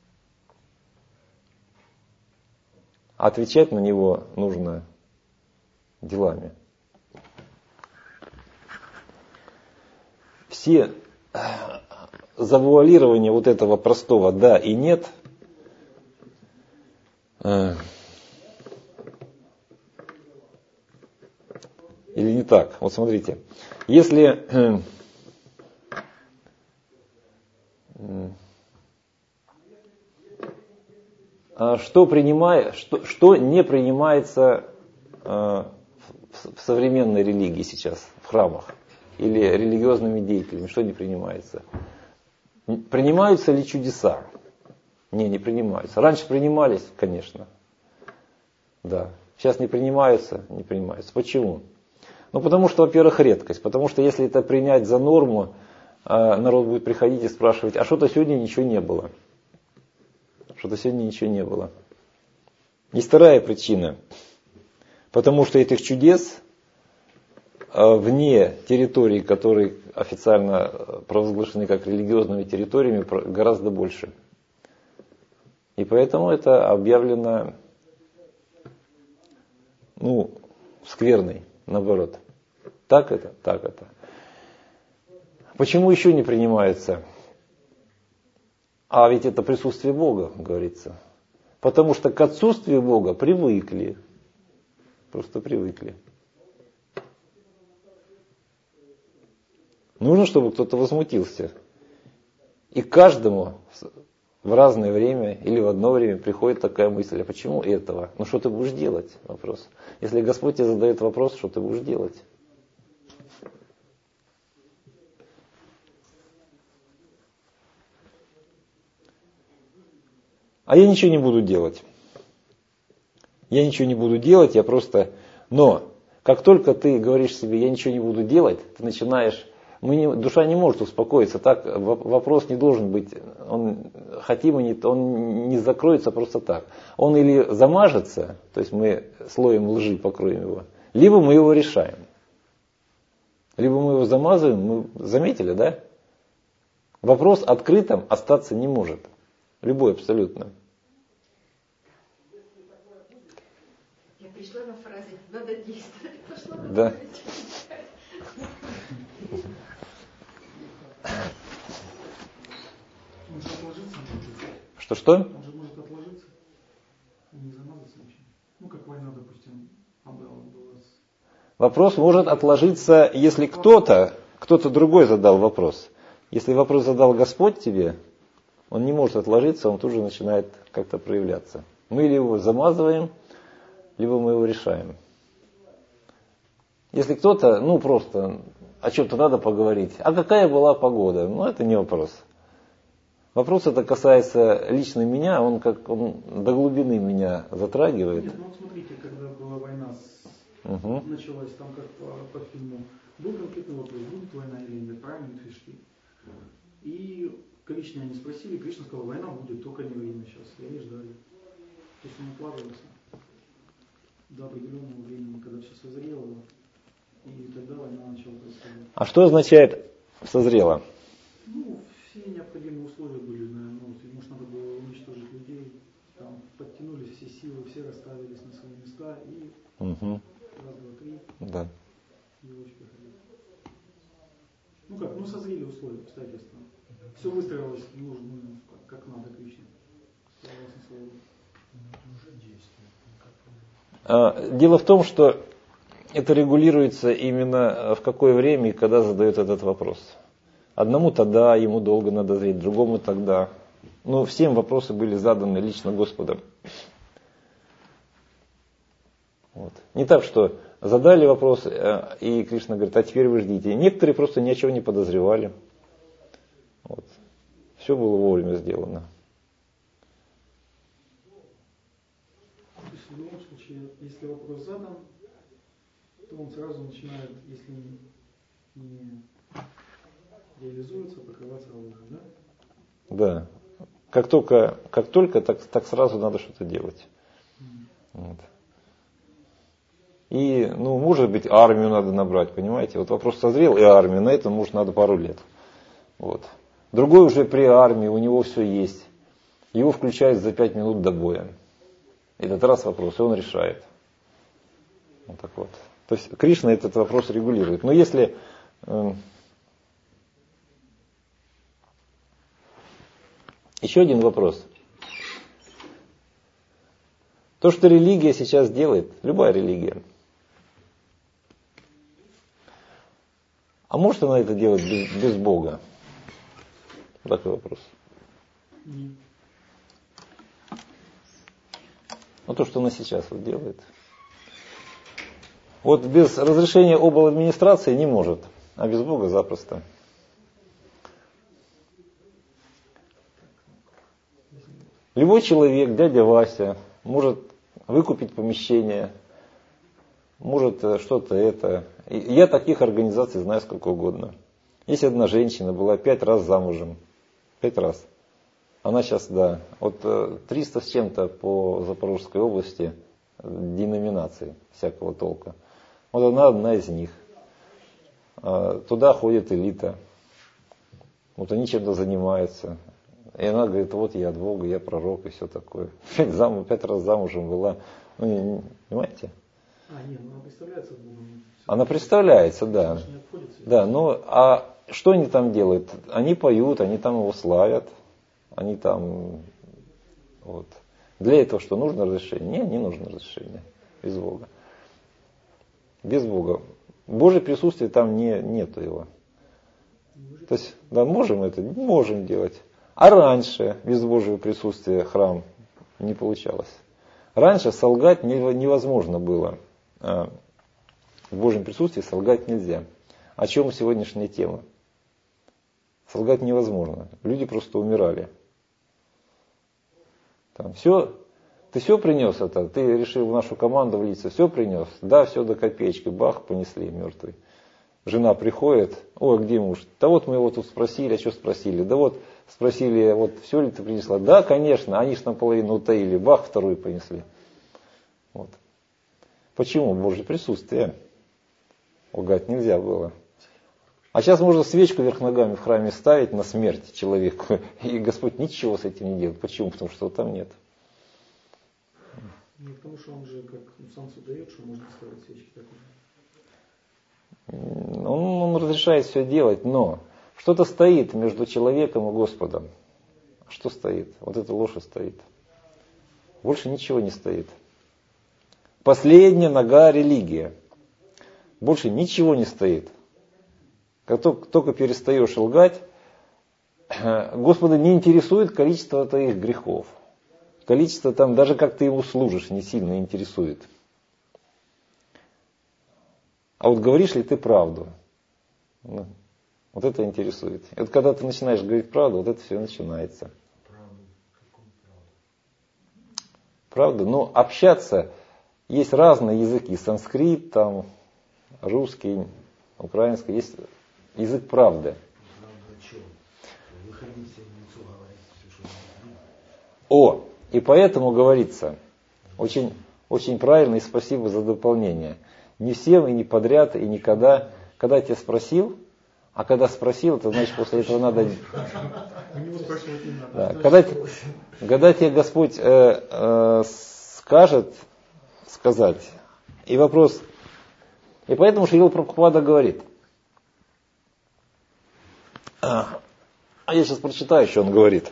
А отвечать на него нужно делами. Все завуалирования вот этого простого «да» и «нет» э, или не так. Вот смотрите, если э, э, что, принимает, что, что не принимается э, в, в современной религии сейчас, в храмах или религиозными деятелями, что не принимается? Принимаются ли чудеса? Не, не принимаются. Раньше принимались, конечно. Да. Сейчас не принимаются, не принимаются. Почему? Ну, потому что, во-первых, редкость. Потому что если это принять за норму, народ будет приходить и спрашивать, а что-то сегодня ничего не было. Что-то сегодня ничего не было. И вторая причина. Потому что этих чудес вне территорий, которые официально провозглашены как религиозными территориями, гораздо больше. И поэтому это объявлено, ну, скверной, наоборот. Так это, так это. Почему еще не принимается? А ведь это присутствие Бога, говорится. Потому что к отсутствию Бога привыкли. Просто привыкли. Нужно, чтобы кто-то возмутился. И каждому в разное время или в одно время приходит такая мысль: а почему этого? Ну что ты будешь делать? Вопрос. Если Господь тебе задает вопрос, что ты будешь делать? А я ничего не буду делать. Я ничего не буду делать, я просто... Но, как только ты говоришь себе, я ничего не буду делать, ты начинаешь... Мы не, душа не может успокоиться, так вопрос не должен быть, он, хотим и не, он не закроется просто так. Он или замажется, то есть мы слоем лжи покроем его, либо мы его решаем. Либо мы его замазываем, мы заметили, да? Вопрос открытым остаться не может. Любой абсолютно. Я пришла на фразе «надо действовать». Пошла на да. Что-что? Он же может отложиться и не замазаться ничем. Ну, как война, допустим, Абрама была. Вопрос может отложиться, если кто-то, кто-то другой задал вопрос. Если вопрос задал Господь тебе, он не может отложиться, он тут же начинает как-то проявляться. Мы либо его замазываем, либо мы его решаем. Если кто-то, ну просто о чем-то надо поговорить, а какая была погода, ну это не вопрос. Вопрос это касается лично меня, он как он до глубины меня затрагивает. Нет, ну вот смотрите, когда была война, с... угу. началась там как по, по фильму, был конкретный вопрос, будет война или нет, правильно пришли. И Кришне они спросили, Кришна сказал, война будет, только не время сейчас. И они ждали. То есть он откладывался до определенного времени, когда все созрело, и тогда война начала происходить. А что означает созрело? Ну, все необходимые условия были, наверное, ну, ему же надо было уничтожить людей, там подтянулись все силы, все расставились на свои места, и угу. раз, два, три, да. его очень приходили. Ну как, ну созрели условия, обстоятельства. Все выстроилось ну, как, как надо, Кришне. Дело в том, что это регулируется именно в какое время и когда задают этот вопрос. Одному тогда, ему долго надо зреть, другому тогда. Но всем вопросы были заданы лично Господом. Вот. Не так, что задали вопрос, и Кришна говорит, а теперь вы ждите. Некоторые просто ни о чем не подозревали. Вот. Все было вовремя сделано. То есть в любом случае, если вопрос задан, то он сразу начинает, если не реализуется, покрываться ложью, да? Да. Как только, как только так, так сразу надо что-то делать. Mm. Вот. И, ну, может быть, армию надо набрать, понимаете? Вот вопрос созрел, и армию, на это, может, надо пару лет. Вот. Другой уже при армии, у него все есть. Его включают за пять минут до боя. Этот раз вопрос, и он решает. Вот так вот. То есть Кришна этот вопрос регулирует. Но если... Э, еще один вопрос. То, что религия сейчас делает, любая религия, а может она это делать без, без Бога? Такой вопрос. Mm. Ну, то, что она сейчас вот делает. Вот без разрешения обл. Администрации не может, а без Бога запросто. Любой человек, дядя Вася, может выкупить помещение, может что-то это. Я таких организаций знаю сколько угодно. Есть одна женщина, была пять раз замужем. Пять раз. Она сейчас, да, вот триста с чем-то по Запорожской области деноминаций всякого толка. Вот она одна из них. Туда ходит элита. Вот они чем-то занимаются. И она говорит, вот я от Бога, я пророк и все такое. Пять, зам, пять раз замужем была. Ну, не, не, понимаете? А, нет, ну она представляется Богом. Она представляется, да. Да, ну, а что они там делают? Они поют, они там его славят. Они там... Вот. Для этого что, нужно разрешение? Нет, не нужно разрешение. Без Бога. без Бога. Божье присутствие там не, нету его. То есть, да, можем это? Можем делать. А раньше без Божьего присутствия храм не получалось. Раньше солгать невозможно было. В Божьем присутствии солгать нельзя. О чем сегодняшняя тема? Солгать невозможно. Люди просто умирали. Там все, ты все принес это? Ты решил в нашу команду влиться, все принес? Да, все до копеечки. Бах, понесли мертвый. Жена приходит, ой, где муж? Да вот мы его тут спросили, а что спросили? Да вот спросили, вот все ли ты принесла? Да, конечно, они же наполовину утаили, бах, вторую понесли. Вот. Почему? Божье присутствие. Лгать нельзя было. А сейчас можно свечку вверх ногами в храме ставить на смерть человеку, и Господь ничего с этим не делает. Почему? Потому что там нет. Ну, потому что он же как ну, сам дает, что можно ставить свечки такой. Он, он разрешает все делать, но что-то стоит между человеком и Господом. Что стоит? Вот эта ложь стоит. Больше ничего не стоит. Последняя нога религия. Больше ничего не стоит. Как только перестаешь лгать, Господа не интересует количество твоих грехов. Количество там, даже как ты ему служишь, не сильно интересует. А вот говоришь ли ты правду? Ну, вот это интересует. И вот когда ты начинаешь говорить правду, вот это все начинается. Правда? Какую правду? Правда? Ну, общаться, есть разные языки. Санскрит, там, русский, украинский. Есть язык правды. Правда о чем? Выходите в лицо, говорите все, что надо. О, и поэтому говорится, очень, очень правильно, и спасибо за дополнение. Не всем и не подряд, и никогда. Когда я тебя спросил, а когда спросил, это значит после этого надо... Да, когда, когда тебе Господь э, э, скажет, сказать, и вопрос... И поэтому Шрила Прабхупада говорит. А я сейчас прочитаю, что он говорит.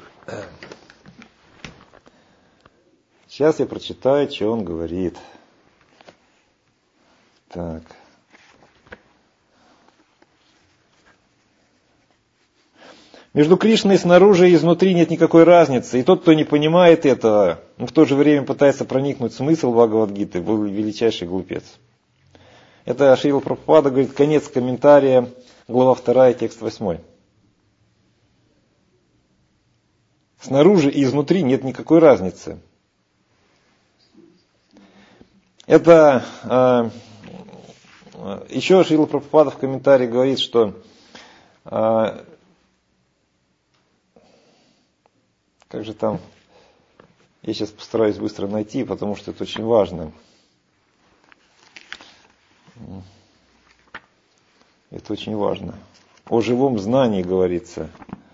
Сейчас я прочитаю, что он говорит. Так. Между Кришной снаружи и изнутри нет никакой разницы. И тот, кто не понимает этого, но в то же время пытается проникнуть в смысл Бхагавад-гиты, был величайший глупец. Это Шрила Прабхупада говорит, конец комментария, глава вторая, текст восьмой. Снаружи и изнутри нет никакой разницы. Это э, еще Шрила Прабхупада в комментарии говорит, что э, как же там, я сейчас постараюсь быстро найти, потому что это очень важно. Это очень важно. О живом знании говорится.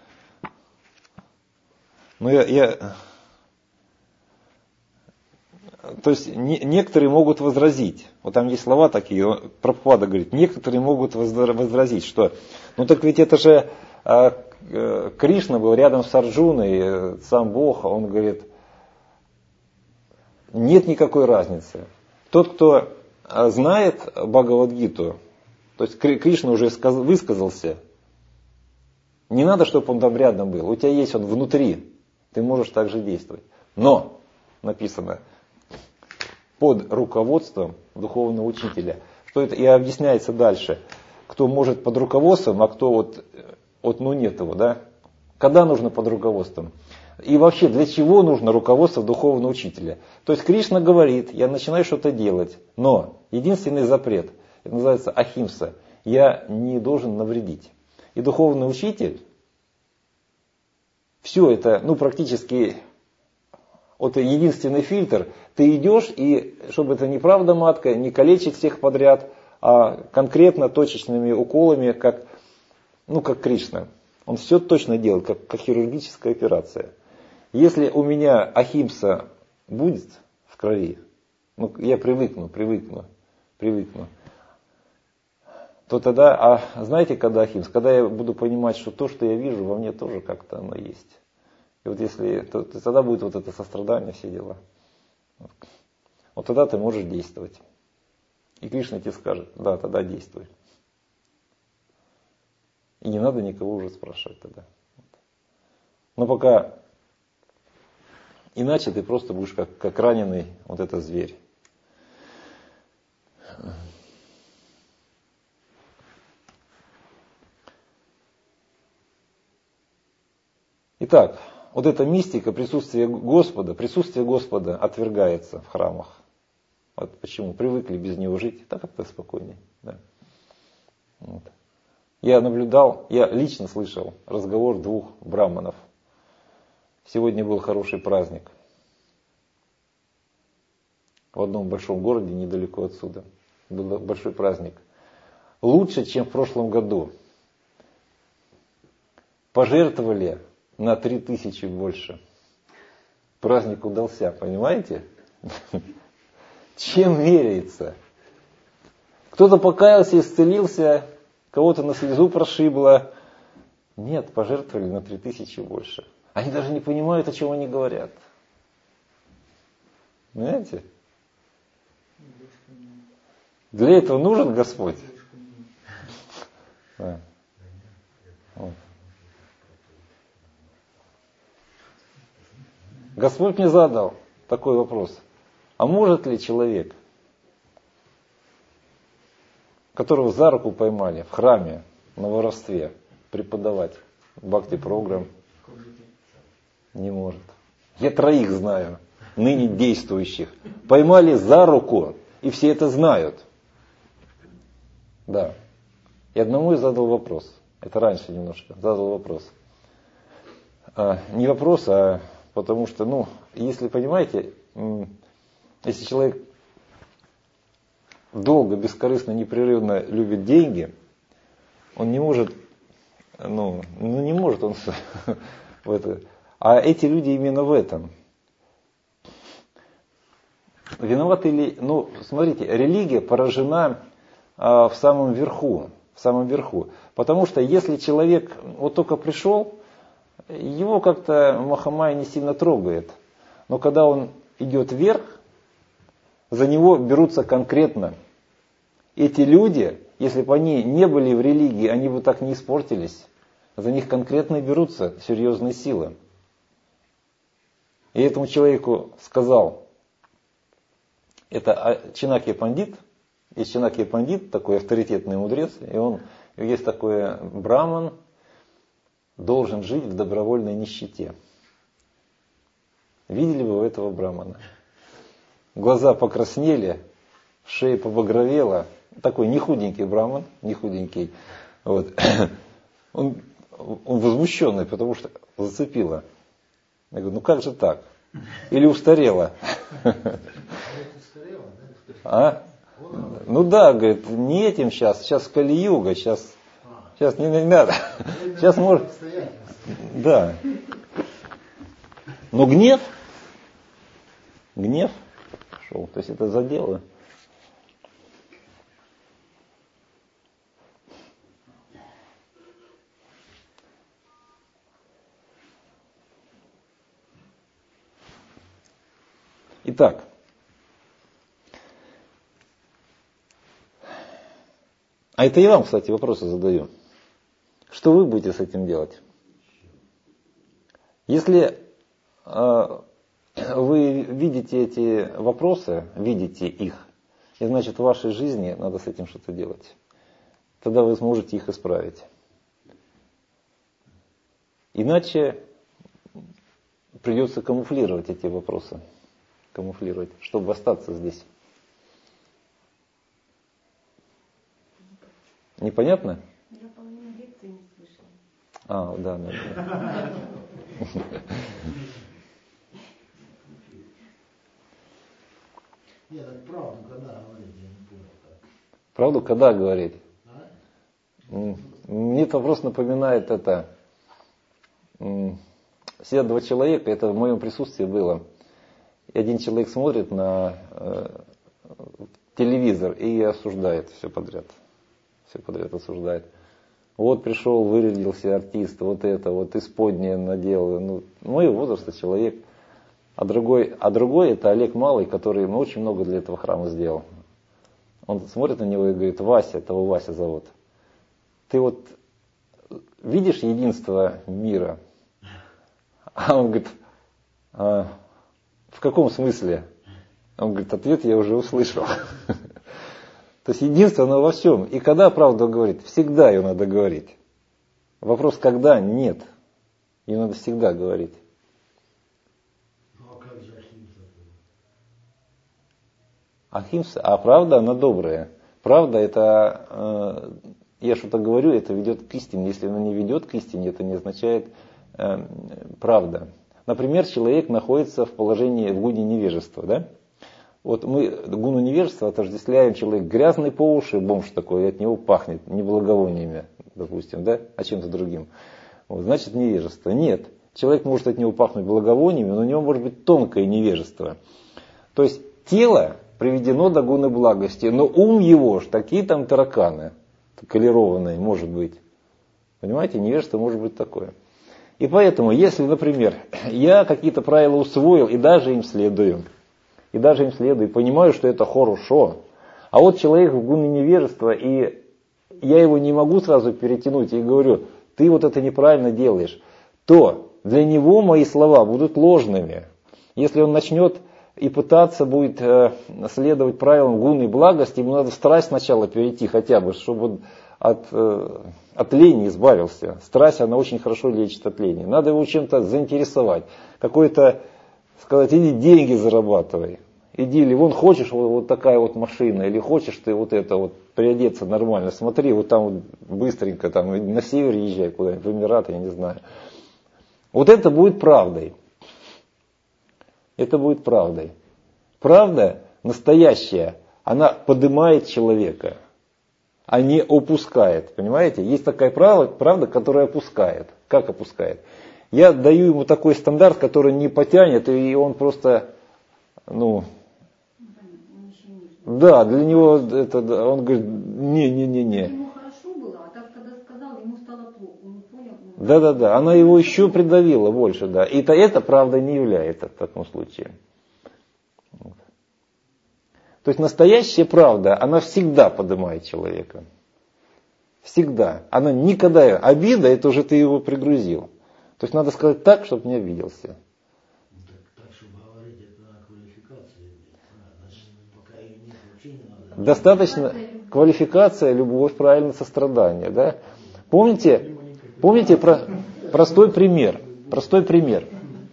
Но я, я то есть не, некоторые могут возразить. Вот там есть слова такие, Прабхупада говорит, некоторые могут возразить, что ну так ведь это же а, Кришна был рядом с Арджуной, сам Бог, он говорит, нет никакой разницы. Тот, кто знает Бхагавад-гиту, то есть Кришна уже высказался, не надо, чтобы он там рядом был, у тебя есть он внутри, ты можешь так же действовать. Но, написано, под руководством духовного учителя. Что это и объясняется дальше. Кто может под руководством, а кто вот, вот ну нет его, да? Когда нужно под руководством? И вообще, для чего нужно руководство духовного учителя? То есть Кришна говорит, я начинаю что-то делать, но единственный запрет, это называется ахимса, я не должен навредить. И духовный учитель, все это, ну практически, вот единственный фильтр, ты идешь, и чтобы это не правда матка, не калечить всех подряд, а конкретно точечными уколами, как, ну, как Кришна. Он все точно делает, как, как хирургическая операция. Если у меня ахимса будет в крови, ну, я привыкну, привыкну, привыкну, то тогда, а знаете, когда ахимса? Когда я буду понимать, что то, что я вижу, во мне тоже как-то оно есть. И вот если, то, то тогда будет вот это сострадание, все дела. Вот тогда ты можешь действовать. И Кришна тебе скажет, да, тогда действуй. И не надо никого уже спрашивать тогда. Но пока иначе ты просто будешь как, как раненый вот этот зверь. Итак, вот эта мистика присутствия Господа, присутствие Господа отвергается в храмах. Вот почему? Привыкли без него жить, так как-то спокойнее. Да. Вот. Я наблюдал, я лично слышал разговор двух браманов. Сегодня был хороший праздник. В одном большом городе, недалеко отсюда. Был большой праздник. Лучше, чем в прошлом году. Пожертвовали на три тысячи больше. Праздник удался, понимаете? Чем меряется? Кто-то покаялся, исцелился, кого-то на слезу прошибло. Нет, пожертвовали на три тысячи больше. Они даже не понимают, о чем они говорят. Понимаете? Для этого нужен Господь. Да. Вот. Господь мне задал такой вопрос. А может ли человек, которого за руку поймали в храме на воровстве, преподавать бхакти-программ? Не может. Я троих знаю, ныне действующих. Поймали за руку, и все это знают. Да. И одному я задал вопрос. Это раньше немножко. Задал вопрос. А, не вопрос, а потому что, ну, если понимаете, если человек долго, бескорыстно, непрерывно любит деньги, он не может, ну, ну не может он в это. А эти люди именно в этом. Виноваты ли, ну, смотрите, религия поражена а, в самом верху, в самом верху. Потому что если человек вот только пришел, его как-то Махамая не сильно трогает. Но когда он идет вверх, за него берутся конкретно. Эти люди, если бы они не были в религии, они бы так не испортились. За них конкретно берутся серьезные силы. И этому человеку сказал, это Чинакья Пандит, и Чинакья Пандит, такой авторитетный мудрец, и он, есть такой браман, должен жить в добровольной нищете. Видели бы вы этого брамана? Глаза покраснели, шея побагровела. Такой не худенький браман, не худенький. Вот. Он, он возмущенный, потому что зацепило. Я говорю, ну как же так? Или устарело? А? Ну да, говорит, не этим сейчас, сейчас Кали-юга, сейчас, сейчас не, не надо. Сейчас может... Да. Но гнев, гнев шел, то есть это задело. Итак, а это я вам, кстати, вопросы задаю. Что вы будете с этим делать? Если э, вы видите эти вопросы, видите их, и значит в вашей жизни надо с этим что-то делать. Тогда вы сможете их исправить. Иначе придется камуфлировать эти вопросы. Камуфлировать, чтобы остаться здесь. Непонятно? Я половину лекции не слышала. А, да, да, да. Нет, так правду когда говорить, я не понял так. Правду когда говорить? А? Мне это вопрос напоминает это. Сидят два человека, это в моем присутствии было. И один человек смотрит на э, телевизор и осуждает все подряд. Все подряд осуждает. Вот пришел, вырядился артист, вот это, вот исподнее надел. Ну, моего возраста человек. А другой, а другой это Олег Малый, который ну, очень много для этого храма сделал. Он смотрит на него и говорит: Вася, того Вася зовут, ты вот видишь единство мира? А он говорит: а, в каком смысле? Он говорит: ответ я уже услышал. То есть единство, оно во всем. И когда правду говорит? Всегда ее надо говорить. Вопрос, когда? Нет. Ее надо всегда говорить. Ну а как же ахимса? Ахимса, а правда, она добрая. Правда, это, э, я что-то говорю, это ведет к истине. Если она не ведет к истине, это не означает э, правда. Например, человек находится в положении, в гуне невежества, да? Вот мы гуну невежества отождествляем: человек грязный по уши, бомж такой, и от него пахнет не благовониями, допустим, да, а чем-то другим. Вот, значит, невежество. Нет, человек может от него пахнуть благовониями, но у него может быть тонкое невежество. То есть тело приведено до гуны благости, но ум его ж такие там тараканы, колерованные, может быть. Понимаете, невежество может быть такое. И поэтому, если, например, я какие-то правила усвоил и даже им следую, и даже им следую, и понимаю, что это хорошо, а вот человек в гуне невежества, и я его не могу сразу перетянуть, и говорю: ты вот это неправильно делаешь, то для него мои слова будут ложными. Если он начнет и пытаться будет э, следовать правилам гуны благости, ему надо в страсть сначала перейти хотя бы, чтобы он от, э, от лени избавился. Страсть, она очень хорошо лечит от лени. Надо его чем-то заинтересовать. Какой-то, сказать: иди деньги зарабатывай. Иди, или вон хочешь вот, вот такая вот машина, или хочешь ты вот это вот приодеться нормально, смотри, вот там вот быстренько там на север езжай куда-нибудь, в Эмираты, я не знаю. Вот это будет правдой. Это будет правдой. Правда настоящая, она поднимает человека, а не опускает. Понимаете? Есть такая правда, правда, которая опускает. Как опускает? Я даю ему такой стандарт, который не потянет, и он просто, ну, да, для него это, он говорит: не-не-не-не. Ему хорошо было, а так, когда сказал, ему стало плохо, он не понял. Да-да-да, она его еще придавила больше, да. И это, это правда не является в таком случае. Вот. То есть настоящая правда, она всегда поднимает человека. Всегда. Она никогда... Обида, это уже ты его пригрузил. То есть надо сказать так, чтобы не обиделся. Так, так, чтобы говорить, это надо квалификация иметь. Значит, пока ее нет, вообще не надо. Достаточно квалификация, любовь, правильное сострадание. Да? Помните, помните про, простой пример. Простой пример.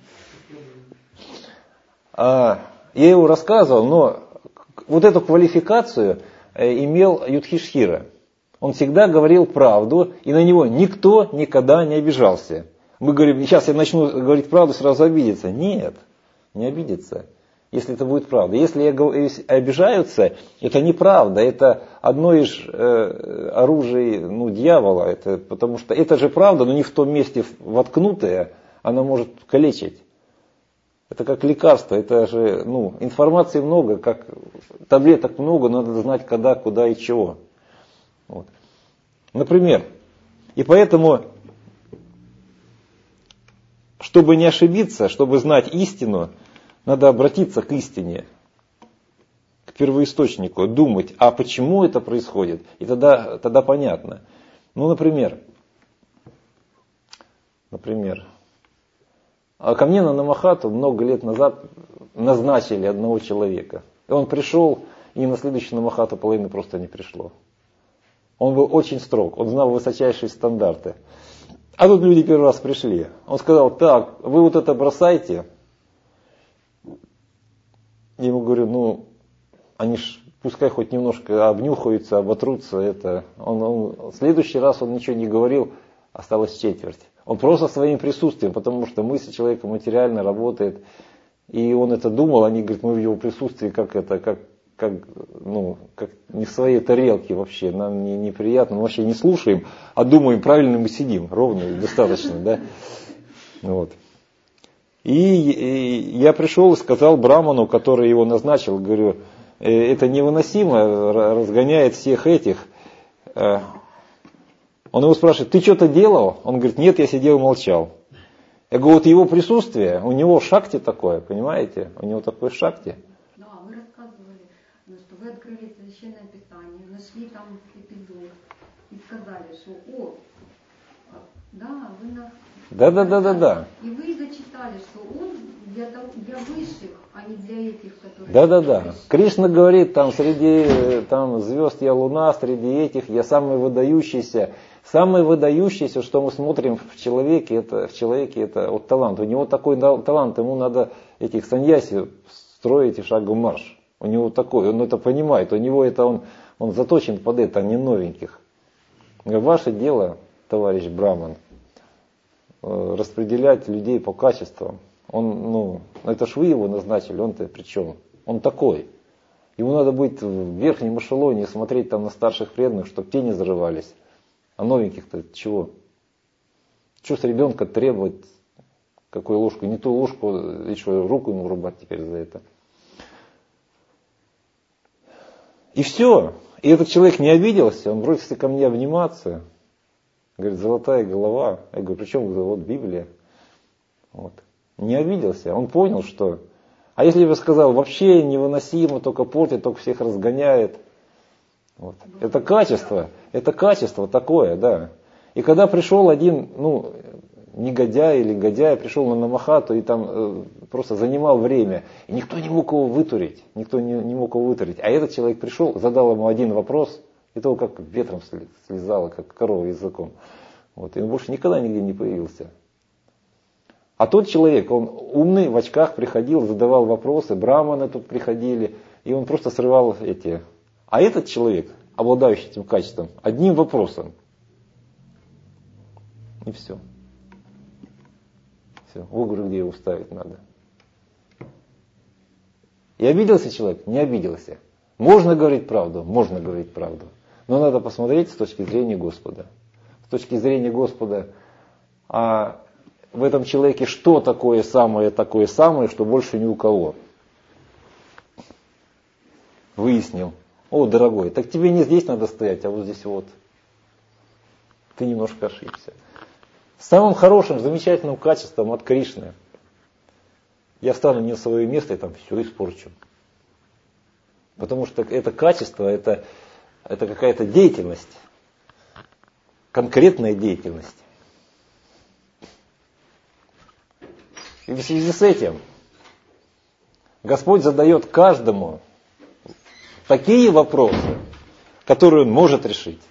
А, я его рассказывал, но вот эту квалификацию имел Юдхиштхира. Он всегда говорил правду, и на него никто никогда не обижался. Мы говорим: сейчас я начну говорить правду, сразу обидеться. Нет, не обидеться, если это будет правда. Если обижаются, это неправда, это одно из э, оружий, ну, дьявола. Это, потому что это же правда, но не в том месте воткнутая, она может калечить. Это как лекарство, это же, ну, информации много, как таблеток много, надо знать когда, куда и чего. Вот. Например, и поэтому, чтобы не ошибиться, чтобы знать истину, надо обратиться к истине, к первоисточнику, думать, а почему это происходит, и тогда, тогда понятно. Ну, например, например, ко мне на Намахату много лет назад назначили одного человека. И он пришел, и на следующую Намахату половины просто не пришло. Он был очень строг, он знал высочайшие стандарты. А тут люди первый раз пришли. Он сказал: так, вы вот это бросайте. Я ему говорю: ну, они ж пускай хоть немножко обнюхаются, оботрутся. Это. Он, он, в следующий раз он ничего не говорил, осталось четверть. Он просто своим присутствием, потому что мысль человека материально работает. И он это думал, они говорят: мы в его присутствии как это, как, как, ну, как не в своей тарелке вообще, нам не, неприятно, мы вообще не слушаем, а думаем, правильно мы сидим, ровно и достаточно, да. Вот. И, и я пришел и сказал браману, который его назначил, говорю: это невыносимо, разгоняет всех этих. Он его спрашивает: ты что-то делал? Он говорит: нет, я сидел и молчал. Я говорю: вот его присутствие, у него шакти такое, понимаете? У него такое шакти. Да, вы рассказывали, что вы открыли Священное Писание, нашли там эпизод и сказали, что о, да, вы на... Да, да, да, да, да. И вы зачитали, что он для, для высших, а не для этих, которые... Да, да, да. Кришна говорит, там среди там, звезд я луна, среди этих я самый выдающийся. Самый выдающийся, что мы смотрим в человеке, это, в человеке, это вот талант. У него такой талант, ему надо этих саньяси строить и шагу марш. У него такой, он это понимает, у него это он, он заточен под это, а не новеньких. Ваше дело, товарищ Браман, распределять людей по качествам. Он, ну, это ж вы его назначили, он-то при чем? Он такой. Ему надо быть в верхнем эшелоне и смотреть там на старших преданных, чтобы те не взрывались. А новеньких-то чего? Что с ребенка требовать, какую ложку? Не ту ложку, и что, руку ему рубать теперь за это? И все. И этот человек не обиделся, он бросился ко мне обниматься. Говорит, золотая голова. Я говорю, при чем вот Библия? Вот. Не обиделся. Он понял, что... А если бы сказал, вообще невыносимо, только портит, только всех разгоняет. Вот. Это качество. Это качество такое, да. И когда пришел один, ну, негодяй или годяй, пришел на Намахату и там э, просто занимал время. И никто не мог его вытурить. Никто не, не мог его вытурить. А этот человек пришел, задал ему один вопрос, и то как ветром слезало, как корова языком. Вот. И он больше никогда нигде не появился. А тот человек, он умный, в очках приходил, задавал вопросы, браманы тут приходили, и он просто срывал эти. А этот человек, обладающий этим качеством, одним вопросом. И все. Все. В угол, где его ставить надо. И обиделся человек? Не обиделся. Можно говорить правду? Можно говорить правду. Но надо посмотреть с точки зрения Господа. С точки зрения Господа, а в этом человеке что такое самое, такое самое, что больше ни у кого. Выяснил. О, дорогой, так тебе не здесь надо стоять, а вот здесь вот. Ты немножко ошибся. Самым хорошим, замечательным качеством от Кришны я встану не на свое место и там все испорчу. Потому что это качество, это, это какая-то деятельность, конкретная деятельность. И в связи с этим Господь задает каждому такие вопросы, которые Он может решить.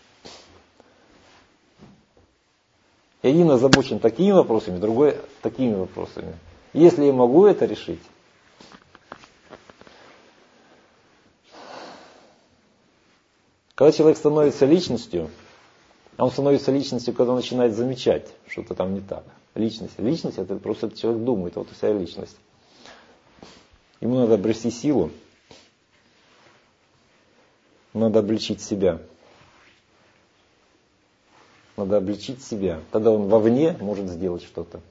И один озабочен такими вопросами, другой такими вопросами. И если я могу это решить, когда человек становится личностью, он становится личностью, когда он начинает замечать, что-то там не так. Личность. Личность это просто этот человек думает, вот вся личность. Ему надо обрести силу, надо обличить себя. Надо обличить себя. Тогда он вовне может сделать что-то.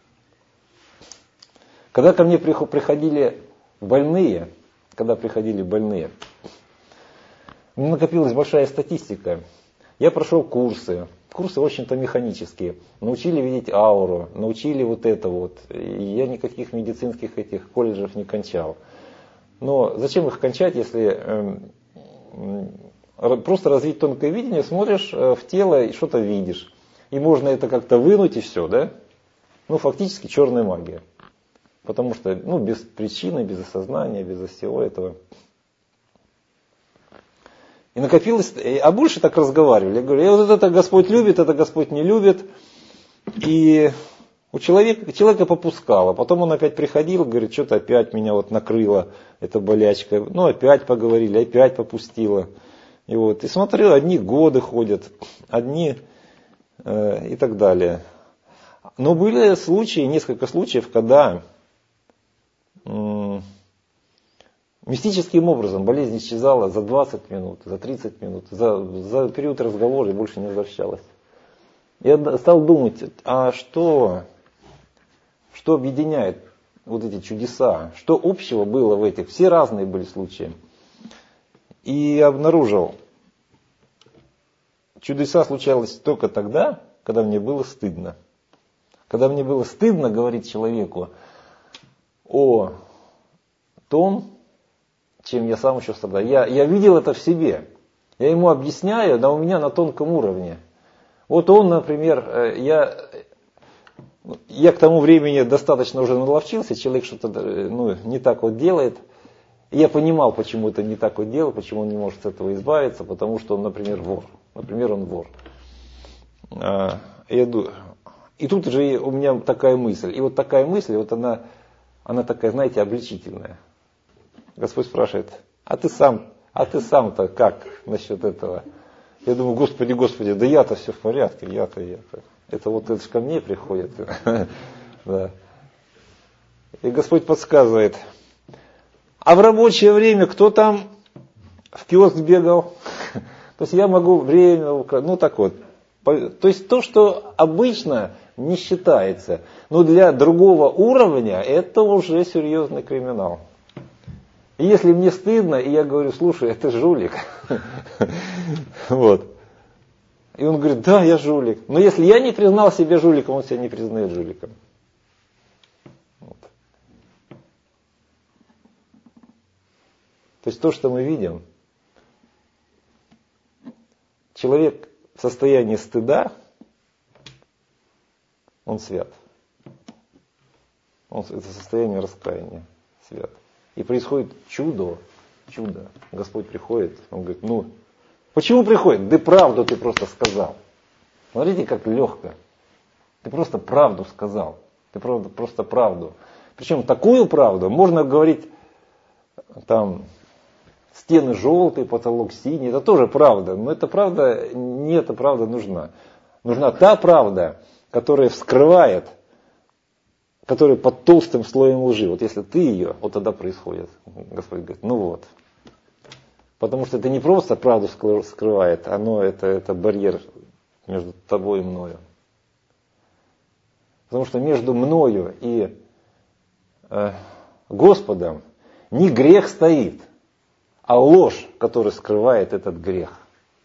Когда ко мне приходили больные, когда приходили больные, у меня накопилась большая статистика. Я прошел курсы. Курсы, в общем-то, механические. Научили видеть ауру, научили вот это вот. И я никаких медицинских этих колледжев не кончал. Но зачем их кончать, если э, просто развить тонкое видение, смотришь в тело и что-то видишь. И можно это как-то вынуть и все, да? Ну, фактически черная магия. Потому что, ну, без причины, без осознания, без всего этого. И накопилось, а больше так разговаривали. Я говорю, вот это Господь любит, это Господь не любит. И у человека, человека попускало. Потом он опять приходил, говорит, что-то опять меня вот накрыло, эта болячка. Ну, опять поговорили, опять попустило. И вот, и смотрю, одни годы ходят, одни э, и так далее. Но были случаи, несколько случаев, когда э, мистическим образом болезнь исчезала за двадцать минут, за тридцать минут, за, за период разговора и больше не возвращалась. Я стал думать, а что, что объединяет вот эти чудеса, что общего было в этих, все разные были случаи. И обнаружил, чудеса случалось только тогда, когда мне было стыдно. Когда мне было стыдно говорить человеку о том, чем я сам еще страдаю. Я, я видел это в себе. Я ему объясняю, но у меня на тонком уровне. Вот он, например, я, я к тому времени достаточно уже наловчился, человек что-то ну, не так вот делает. И я понимал, почему это не так вот делает, почему он не может с этого избавиться, потому что он, например, вор. Например, он вор. Я, и тут же у меня такая мысль. И вот такая мысль, вот она, она такая, знаете, обличительная. Господь спрашивает, а ты сам, а ты сам-то как насчет этого? Я думаю, Господи, Господи, да я-то все в порядке, я-то, я-то. Это вот это же ко мне приходит. Да. И Господь подсказывает, а в рабочее время кто там в киоск бегал? То есть я могу время, ну так вот. То есть то, что обычно не считается, но для другого уровня это уже серьезный криминал. И если мне стыдно, и я говорю, слушай, это жулик. Вот. И он говорит, да, я жулик. Но если я не признал себя жуликом, он себя не признает жуликом. Вот. То есть то, что мы видим, человек в состоянии стыда, он свят. Он, это состояние раскаяния, свят. И происходит чудо, чудо. Господь приходит, он говорит, ну, почему приходит? Да правду ты просто сказал. Смотрите, как легко. Ты просто правду сказал. Ты правда, просто правду. Причем такую правду можно говорить, там, стены желтые, потолок синий. Это тоже правда. Но эта правда, не эта правда нужна. Нужна та правда, которая вскрывает, которая под толстым слоем лжи. Вот если ты ее, вот тогда происходит. Господь говорит, ну вот. Потому что это не просто правду скрывает, оно это, это барьер между тобой и мною. Потому что между мною и э, Господом не грех стоит, а ложь, которая скрывает этот грех.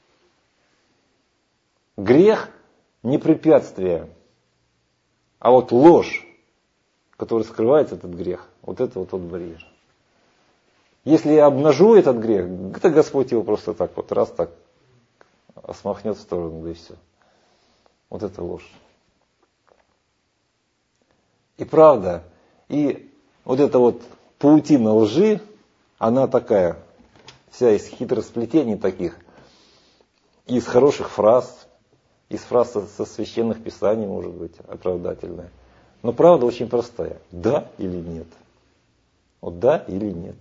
Грех не препятствие, а вот ложь, которая скрывает этот грех, вот это вот тот барьер. Если я обнажу этот грех, это Господь его просто так вот раз так смахнет в сторону, да и все. Вот это ложь. И правда, и вот эта вот паутина лжи, она такая, вся из хитросплетений таких, из хороших фраз, из фраз со, со священных писаний, может быть, оправдательная. Но правда очень простая. Да или нет? Вот да или нет?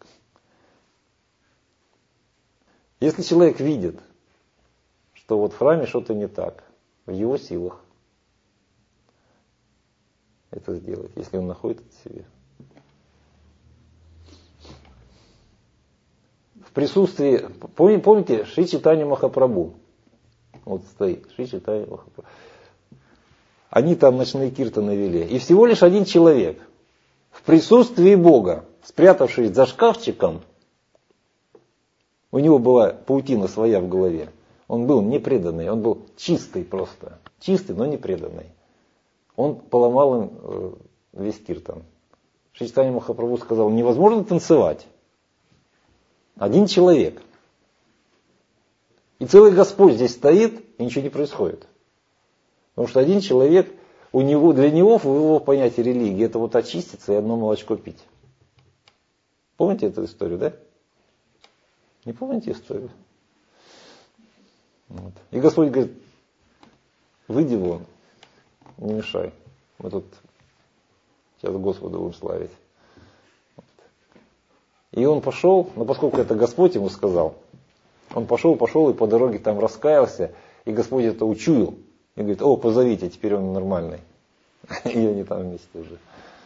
Если человек видит, что вот в храме что-то не так, в его силах это сделать, если он находит это в себе. В присутствии, помните, Шри Чайтанья Махапрабху, вот стоит, Шри Чайтанья Махапрабху. Они там ночные киртаны вели. И всего лишь один человек в присутствии Бога, спрятавшись за шкафчиком, у него была паутина своя в голове. Он был не преданный, он был чистый просто. Чистый, но не преданный. Он поломал им весь киртан. Шри Чайтанья Махапрабху сказал, невозможно танцевать. Один человек. И целый Господь здесь стоит, и ничего не происходит. Потому что один человек, у него, для него, в его понятии религии, это вот очиститься и одно молочко пить. Помните эту историю, да? Не помните историю? Вот. И Господь говорит, выйди вон, не мешай. Мы тут сейчас Господа будем славить. Вот. И он пошел, но поскольку это Господь ему сказал, он пошел, пошел и по дороге там раскаялся, и Господь это учуял. И говорит, о, позовите, теперь он нормальный. И они там вместе уже.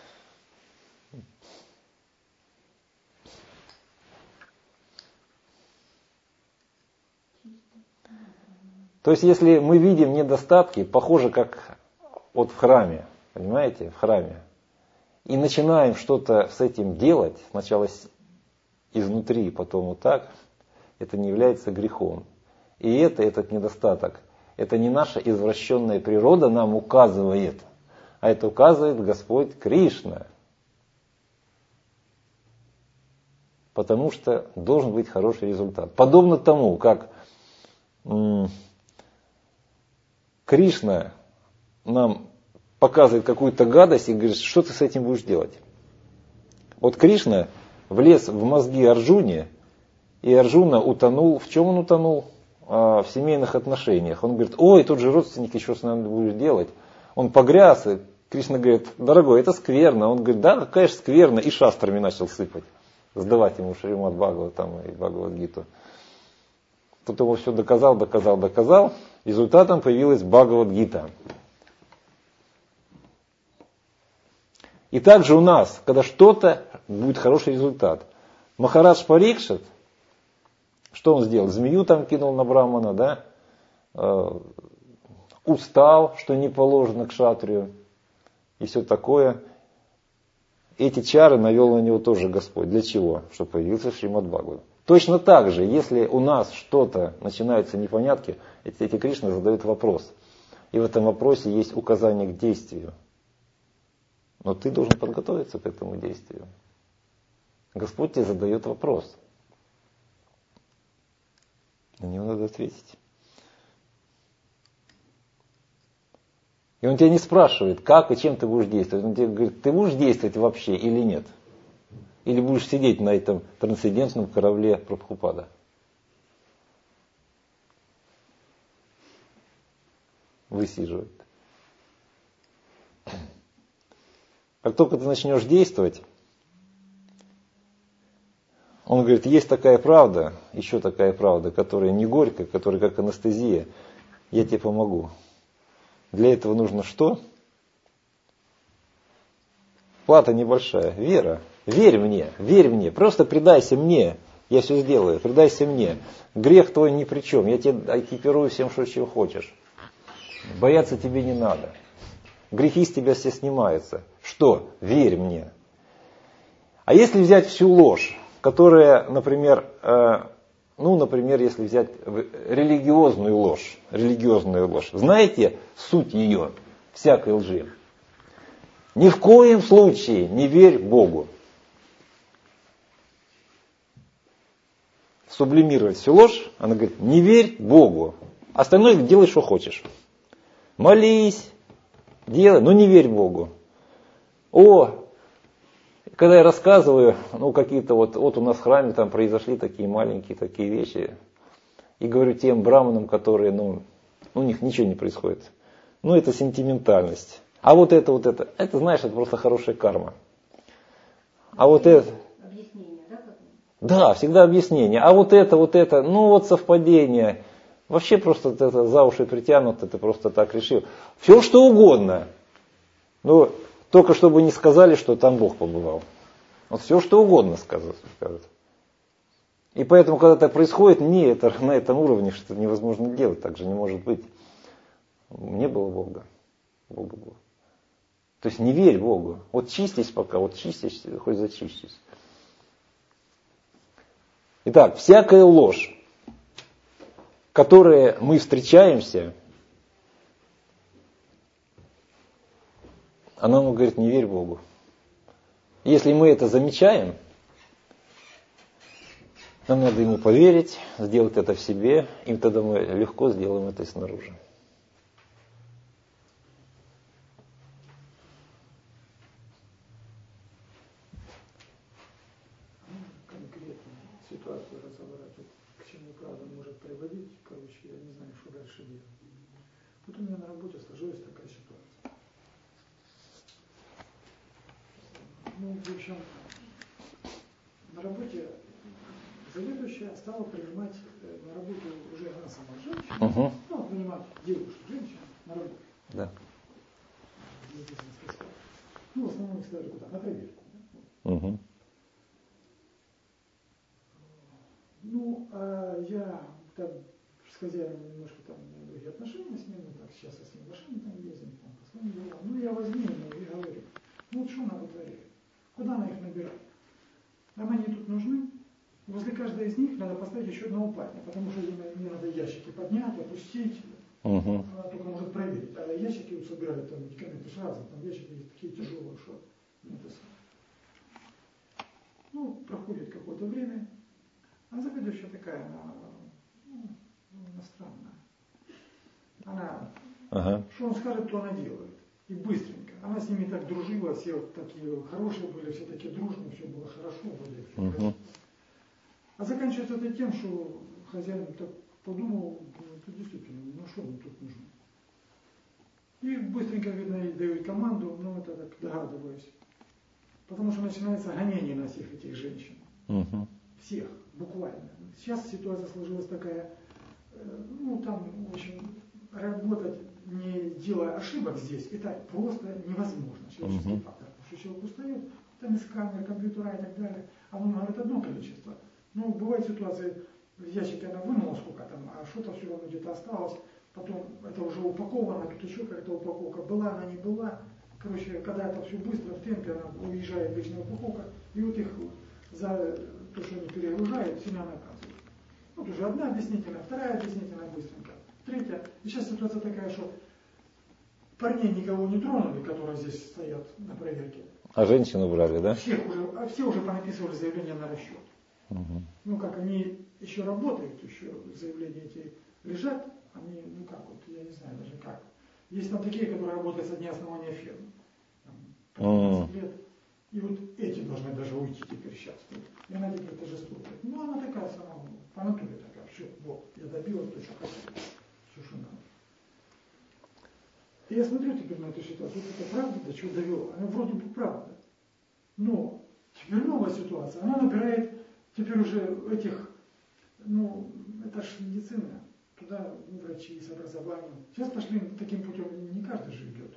То есть, если мы видим недостатки, похоже, как вот в храме, понимаете, в храме, и начинаем что-то с этим делать, сначала изнутри, потом вот так, это не является грехом. И это, этот недостаток, это не наша извращенная природа нам указывает, а это указывает Господь Кришна. Потому что должен быть хороший результат. Подобно тому, как м- Кришна нам показывает какую-то гадость и говорит, что ты с этим будешь делать. Вот Кришна влез в мозги Арджуне, и Арджуна утонул. В чем он утонул? А, в семейных отношениях. Он говорит, ой, тут же родственники, что с нами будешь делать? Он погряз, и Кришна говорит, дорогой, это скверно. Он говорит, да, какая же скверно, и шастрами начал сыпать. Сдавать ему Шримад Бхагаватам и Бхагавад-гиту. Тут его все доказал, доказал, доказал. Результатом появилась Бхагавад-гита. И также у нас, когда что-то будет хороший результат. Махарадж Парикшит, что он сделал? Змею там кинул на Брахмана, да? Э, устал, что не положено кшатрию. И все такое. Эти чары навел на него тоже Господь. Для чего? Чтобы появился Шримад Бхагаватам. Точно так же, если у нас что-то начинаются непонятки, эти, эти Кришна задают вопрос. И в этом вопросе есть указание к действию. Но ты должен подготовиться к этому действию. Господь тебе задает вопрос. На него надо ответить. И он тебя не спрашивает, как и чем ты будешь действовать. Он тебе говорит, ты будешь действовать вообще или нет? Или будешь сидеть на этом трансцендентном корабле Прабхупада? Высиживает. Как только ты начнешь действовать, он говорит, есть такая правда, еще такая правда, которая не горькая, которая как анестезия, я тебе помогу. Для этого нужно что? Плата небольшая, вера. Верь мне, верь мне, просто предайся мне, я все сделаю, предайся мне. Грех твой ни при чем, я тебе экипирую всем, что чего хочешь. Бояться тебе не надо. Грехи с тебя все снимаются. Что? Верь мне. А если взять всю ложь, которая, например, э, ну, например, если взять религиозную ложь, религиозную ложь, знаете суть ее, всякой лжи? Ни в коем случае не верь Богу. Сублимировать всю ложь, она говорит, не верь Богу. Остальное делай, что хочешь. Молись, делай, но не верь Богу. О, когда я рассказываю, ну, какие-то вот, вот у нас в храме там произошли такие маленькие такие вещи, и говорю тем браманам, которые, ну, у них ничего не происходит. Ну, это сентиментальность. А вот это, вот это, это, знаешь, это просто хорошая карма. А вот это... Объяснение, да? Да, всегда объяснение. А вот это, вот это, ну вот совпадение. Вообще просто это за уши притянуто, ты просто так решил. Все что угодно. Ну, только чтобы не сказали, что там Бог побывал. Вот все что угодно скажут. И поэтому, когда это происходит, мне это на этом уровне что невозможно делать, так же не может быть. Не было Бога. Бога было. То есть не верь Богу. Вот чистись пока, вот чистись, хоть зачистись. Итак, всякая ложь, которой мы встречаемся, она нам говорит, не верь Богу. Если мы это замечаем, нам надо ему поверить, сделать это в себе, и тогда мы легко сделаем это и снаружи. Конкретную ситуацию разобрать, вот к чему правда может приводить, короче, я не знаю, что дальше делать. Вот у меня на работе сложилась такая ситуация. Ну, в общем, на работе заведующая стала принимать на работу уже она сама женщина, uh-huh. ну, принимать девушек, женщин на работу. Да. Ну, в основном их ставили куда? На проверку. Uh-huh. Ну, а я там с хозяином немножко там у меня другие отношения с ним, так сейчас я с ним в машине там ездим, там по своим делам. Ну, я возьму ему и говорю, ну, вот что она вытворяет? Куда она их набирает? Нам они тут нужны. Возле каждой из них надо поставить еще одного парня, потому что мне надо ящики поднять, опустить, угу. Она только может проверить. А ящики вот собирают там медикаменты сразу, там ящики такие тяжелые, что не это самое. Ну, проходит какое-то время, а заведующая такая, она, ну, она странная. Она, Ага. что он скажет, то она делает. И быстренько. Она с ними так дружила, все вот такие хорошие были, все такие дружные, все было хорошо, вроде все Угу. красиво. А заканчивается это тем, что хозяин так подумал, ну, это действительно, ну что мне тут нужно. И быстренько, видно, ей дают команду, ну это так догадываюсь. Потому что начинается гонение на всех этих женщин. Угу. Всех, буквально. Сейчас ситуация сложилась такая, э, ну там, в общем, работать, не делая ошибок здесь, это просто невозможно. Человеческий Мгм. фактор. Потому что человек устает, там из камер, компьютера и так далее. А он говорит одно количество. Ну, бывают ситуации, в ящике она вынула сколько там, а что-то все равно где-то осталось. Потом это уже упаковано, тут еще какая-то упаковка. Была она, не была. Короче, когда это все быстро, в темпе, она уезжает вечная упаковка. И вот их за то, что они перегружают, сильно наказывают. Вот уже одна объяснительная, вторая объяснительная быстренько. Третья. И сейчас ситуация такая, что парней никого не тронули, которые здесь стоят на проверке. А женщину брали, да? Всех уже, а все уже понаписывали заявления на расчет. Угу. Ну как, они еще работают, еще заявления эти лежат, они, ну как вот, я не знаю даже как. Есть там такие, которые работают со дня основания фирмы. Там, по пятнадцать лет. И вот эти должны даже уйти теперь сейчас. И она теперь торжествует. Ну она такая сама, по натуре такая, все, вот, я добилась то, что хотела. Все, что надо. И я смотрю теперь на эту ситуацию, вот это правда, до чего довело. Она вроде бы правда. Но теперь новая ситуация, она набирает теперь уже этих, ну, это ж медицина, туда ну, врачи с образованием. Сейчас пошли таким путем, не каждый же идет.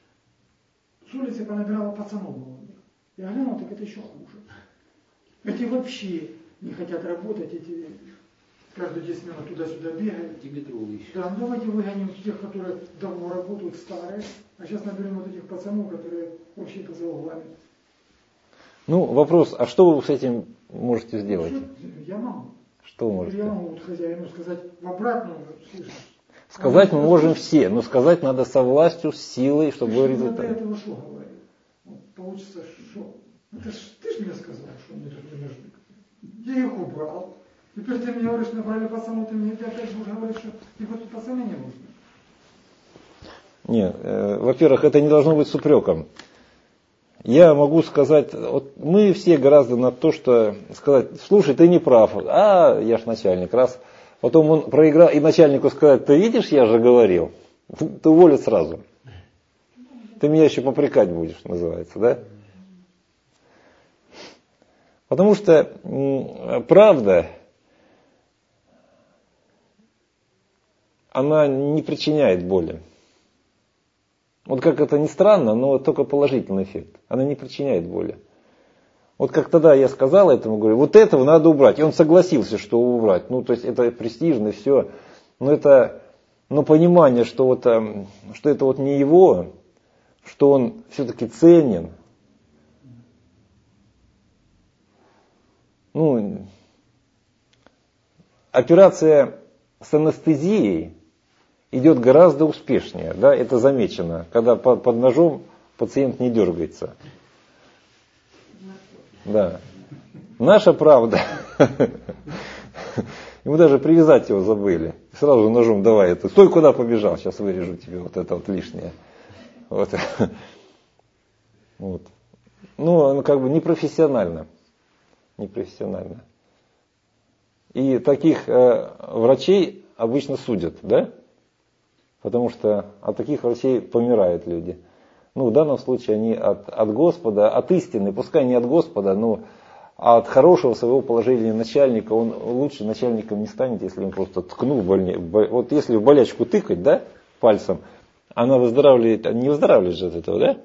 С улицы понабирала пацанов молодых. Я глянул, так это еще хуже. Эти вообще не хотят работать, эти каждые десять минут туда-сюда бегают. Димитрович. Да, ну давайте выгоним тех, которые давно работают, старые, а сейчас наберем вот этих пацанов, которые вообще поза углами. Ну, вопрос, а что вы с этим можете сделать? Что? Я могу. Что Я можете? могу вот хозяину сказать в обратную, слышишь? Сказать мы можем все, но сказать надо со властью, с силой, чтобы был Ты до результат. этого что говорил? Вот получится что? Это ж ты ж мне сказал, что мне тут не нужны. Я их убрал. Теперь ты мне говоришь, набрали пацанов, ты мне опять будешь говорить, что их вот пацаны не нужны. Нет, э, во-первых, это не должно быть с упреком. Я могу сказать, вот мы все гораздо на то, что сказать, слушай, ты не прав, а я ж начальник, раз. Потом он проиграл, и начальнику сказать, ты видишь, я же говорил, ты уволят сразу. Ты меня еще попрекать будешь, называется, да? Потому что м, правда, она не причиняет боли. Вот как это ни странно, но только положительный эффект. Она не причиняет боли. Вот как тогда я сказал этому, говорю, вот этого надо убрать. И он согласился, что убрать. Ну, то есть это престижно, все. Но это, но понимание, что, вот, что это вот не его, что он все-таки ценен. Ну, операция с анестезией идет гораздо успешнее, да, это замечено, когда под, под ножом пациент не дергается. Да. Наша правда. Ему даже привязать его забыли. Сразу ножом давай это. Стой, куда побежал, сейчас вырежу тебе вот это вот лишнее. Вот. Вот. Ну, ну, как бы непрофессионально. Непрофессионально. И таких э, врачей обычно судят, да? Потому что от таких врачей помирают люди. Ну, в данном случае они от, от Господа, от истины, пускай не от Господа, но от хорошего своего положения начальника, он лучше начальником не станет, если он просто ткнул больне. Вот если в болячку тыкать, да, пальцем, она выздоравливает, не выздоравливает же от этого, да?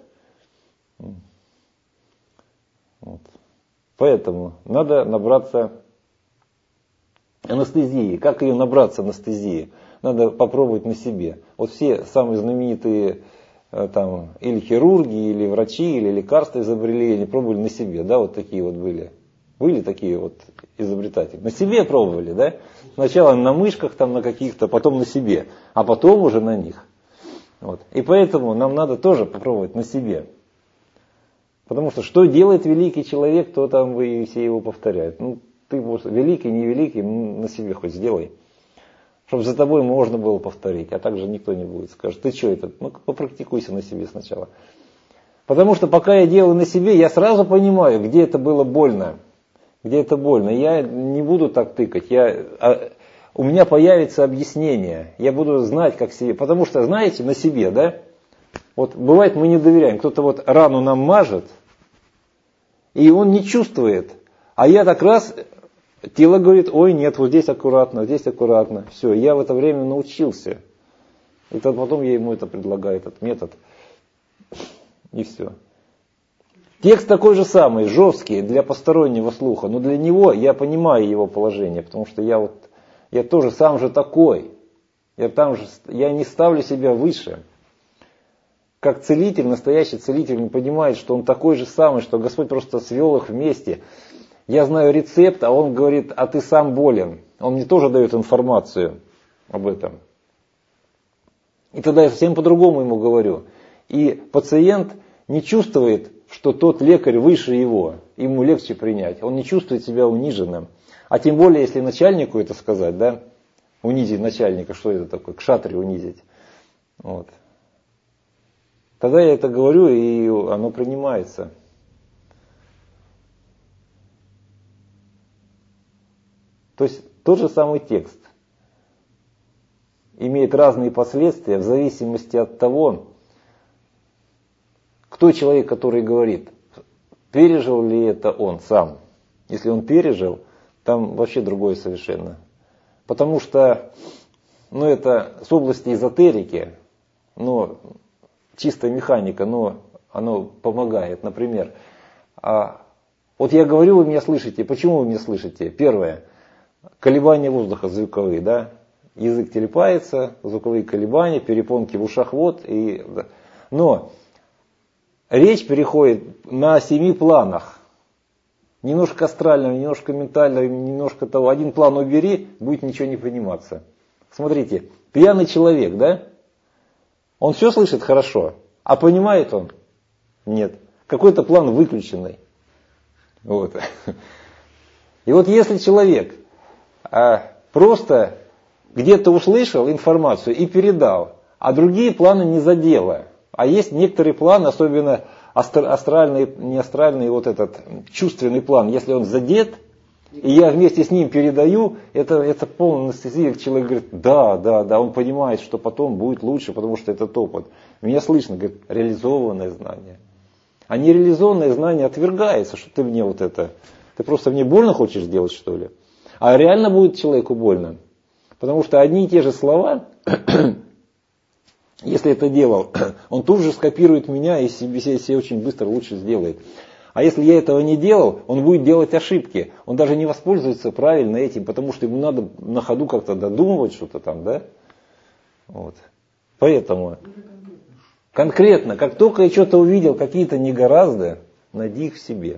Вот. Поэтому надо набраться анестезии. Как ее набраться анестезии? Надо попробовать на себе. Вот все самые знаменитые там, или хирурги, или врачи, или лекарства изобрели, они пробовали на себе, да, вот такие вот были. Были такие вот изобретатели. На себе пробовали, да? Сначала на мышках там на каких-то, потом на себе, а потом уже на них. Вот. И поэтому нам надо тоже попробовать на себе. Потому что что делает великий человек, то там вы все его повторяют. Ну, ты вот великий, не великий, на себе хоть сделай. Чтобы за тобой можно было повторить, а также никто не будет. Скажет, ты что это? Ну, попрактикуйся на себе сначала. Потому что пока я делаю на себе, я сразу понимаю, где это было больно. Где это больно. Я не буду так тыкать. Я, а, у меня появится объяснение. Я буду знать, как себе. Потому что, знаете, на себе, да? Вот бывает, мы не доверяем. Кто-то вот рану нам мажет, и он не чувствует. А я так раз, тело говорит, ой, нет, вот здесь аккуратно, здесь аккуратно. Все, я в это время научился. И то потом я ему это предлагаю, этот метод. И все. Текст такой же самый, жесткий для постороннего слуха, но для него я понимаю его положение, потому что я вот, я тоже сам же такой. Я, там же, я не ставлю себя выше. Как целитель, настоящий целитель не понимает, что он такой же самый, что Господь просто свел их вместе. Я знаю рецепт, а он говорит, а ты сам болен. Он мне тоже дает информацию об этом. И тогда я совсем по-другому ему говорю. И пациент не чувствует, что тот лекарь выше его, ему легче принять. Он не чувствует себя униженным. А тем более, если начальнику это сказать, да, унизить начальника, что это такое, кшатри унизить. Вот. Тогда я это говорю, и оно принимается. То есть тот же самый текст имеет разные последствия в зависимости от того, кто человек, который говорит, пережил ли это он сам. Если он пережил, там вообще другое совершенно. Потому что, ну, это с области эзотерики, но чистая механика, но оно помогает. Например, а, вот я говорю, вы меня слышите. Почему вы меня слышите? Первое, колебания воздуха звуковые, да? Язык телепается, звуковые колебания, перепонки в ушах, вот. И, да. Но речь переходит на семи планах. Немножко астрального, немножко ментального, немножко того. Один план убери, будет ничего не пониматься. Смотрите, пьяный человек, да? Он все слышит хорошо, а понимает он? Нет. Какой-то план выключенный. Вот. И вот если человек а, просто где-то услышал информацию и передал, а другие планы не задело, а есть некоторые планы, особенно астральный, не астральный, вот этот чувственный план, если он задет, и я вместе с ним передаю, это, это полная анестезия. Человек говорит, да, да, да, он понимает, что потом будет лучше, потому что этот опыт. Меня слышно, говорит, реализованное знание. А нереализованное знание отвергается, что ты мне вот это, ты просто мне больно хочешь сделать, что ли? А реально будет человеку больно. Потому что одни и те же слова, если это делал, он тут же скопирует меня и себе, себе очень быстро лучше сделает. А если я этого не делал, он будет делать ошибки. Он даже не воспользуется правильно этим, потому что ему надо на ходу как-то додумывать что-то там, да? Вот. Поэтому конкретно, как только я что-то увидел, какие-то негоразды, найди их в себе.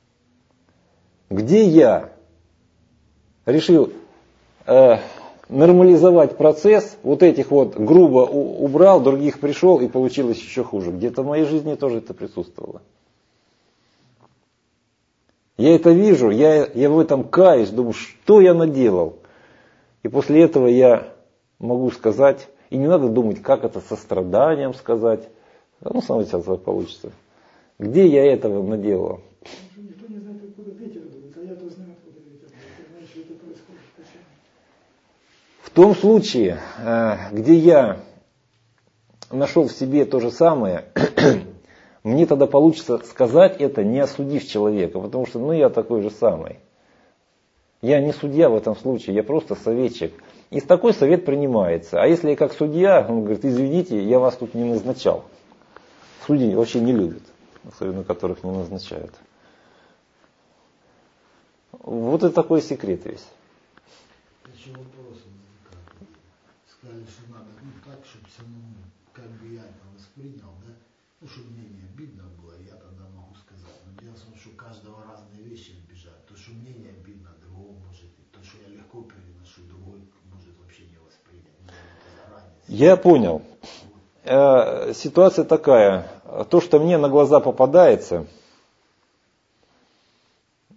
Где я решил э, нормализовать процесс, вот этих вот грубо убрал, других пришел и получилось еще хуже. Где-то в моей жизни тоже это присутствовало. Я это вижу, я, я в этом каюсь, думаю, что я наделал. И после этого я могу сказать, и не надо думать, как это со страданием сказать. Ну, само сейчас получится. Где я этого наделал? Никто не знает, откуда ветер дует, а я-то знаю, откуда ветер дует. Знаешь, что это происходит. В том случае, где я нашел в себе то же самое, мне тогда получится сказать это, не осудив человека, потому что, ну, я такой же самый. Я не судья в этом случае, я просто советчик. И такой совет принимается. А если я как судья, он говорит, извините, я вас тут не назначал. Судьи вообще не любят, особенно которых не назначают. Вот это такой секрет весь. Еще вопрос возникает. Сказали, что надо, ну, так, чтобы самому, как бы я это воспринял, да? Ну, чтобы мне не обидно было, я тогда могу сказать. Но дело в том, что у каждого разные вещи обижают. То, что мне не обидно, другому может. И то, что я легко переношу, другой может вообще не воспринять. Я понял. Э, ситуация такая. То, что мне на глаза попадается,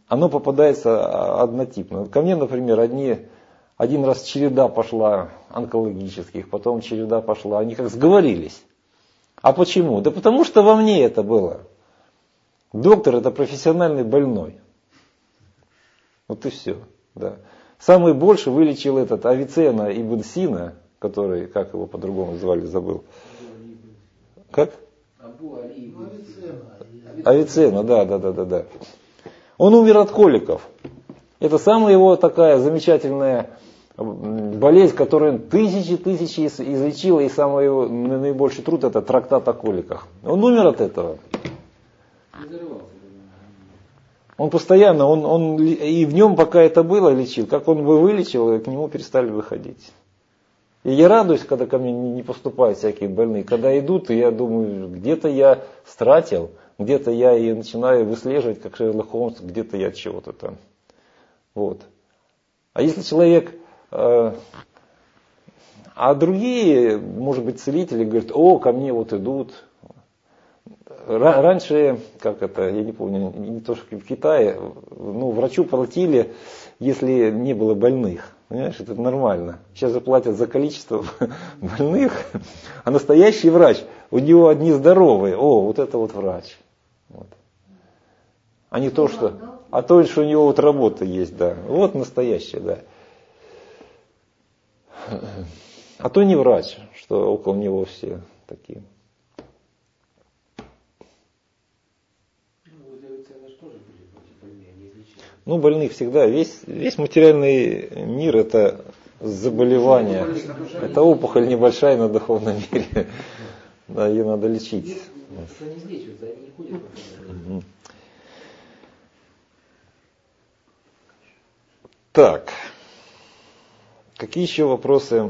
оно попадается однотипно. Ко мне, например, одни, один раз череда пошла онкологических, потом череда пошла, они как сговорились. А почему? Да потому что во мне это было. Доктор это профессиональный больной. Вот и все. Да. Самый больше вылечил этот Авиценна ибн Сина, который, как его по-другому звали, забыл. Как? Авиценна, да, да, да, да, да. Он умер от коликов. Это самая его такая замечательная болезнь, которую он тысячи тысячи излечил, и самый его наибольший труд это трактат о коликах. Он умер от этого. Он постоянно, он, он и в нем пока это было, лечил. Как он бы вылечил, к нему перестали выходить. И я радуюсь, когда ко мне не поступают всякие больные. Когда идут, и я думаю, где-то я стратил, где-то я и начинаю выслеживать, как Шерлок Холмс, где-то я чего-то там. Вот. А если человек... Э, а другие, может быть, целители говорят, о, ко мне вот идут. Раньше, как это, я не помню, не то что в Китае, ну, врачу платили, если не было больных. Понимаешь, это нормально. Сейчас же платят за количество больных, а настоящий врач, у него одни здоровые. О, вот это вот врач. Вот. А не то, что, а то, что у него вот работа есть, да. Вот настоящий, да. А то не врач, что около него все такие. Ну, больных всегда. Весь, весь материальный мир это заболевание. Это опухоль небольшая на духовном мире. Да, ее надо лечить. Так. Какие еще вопросы?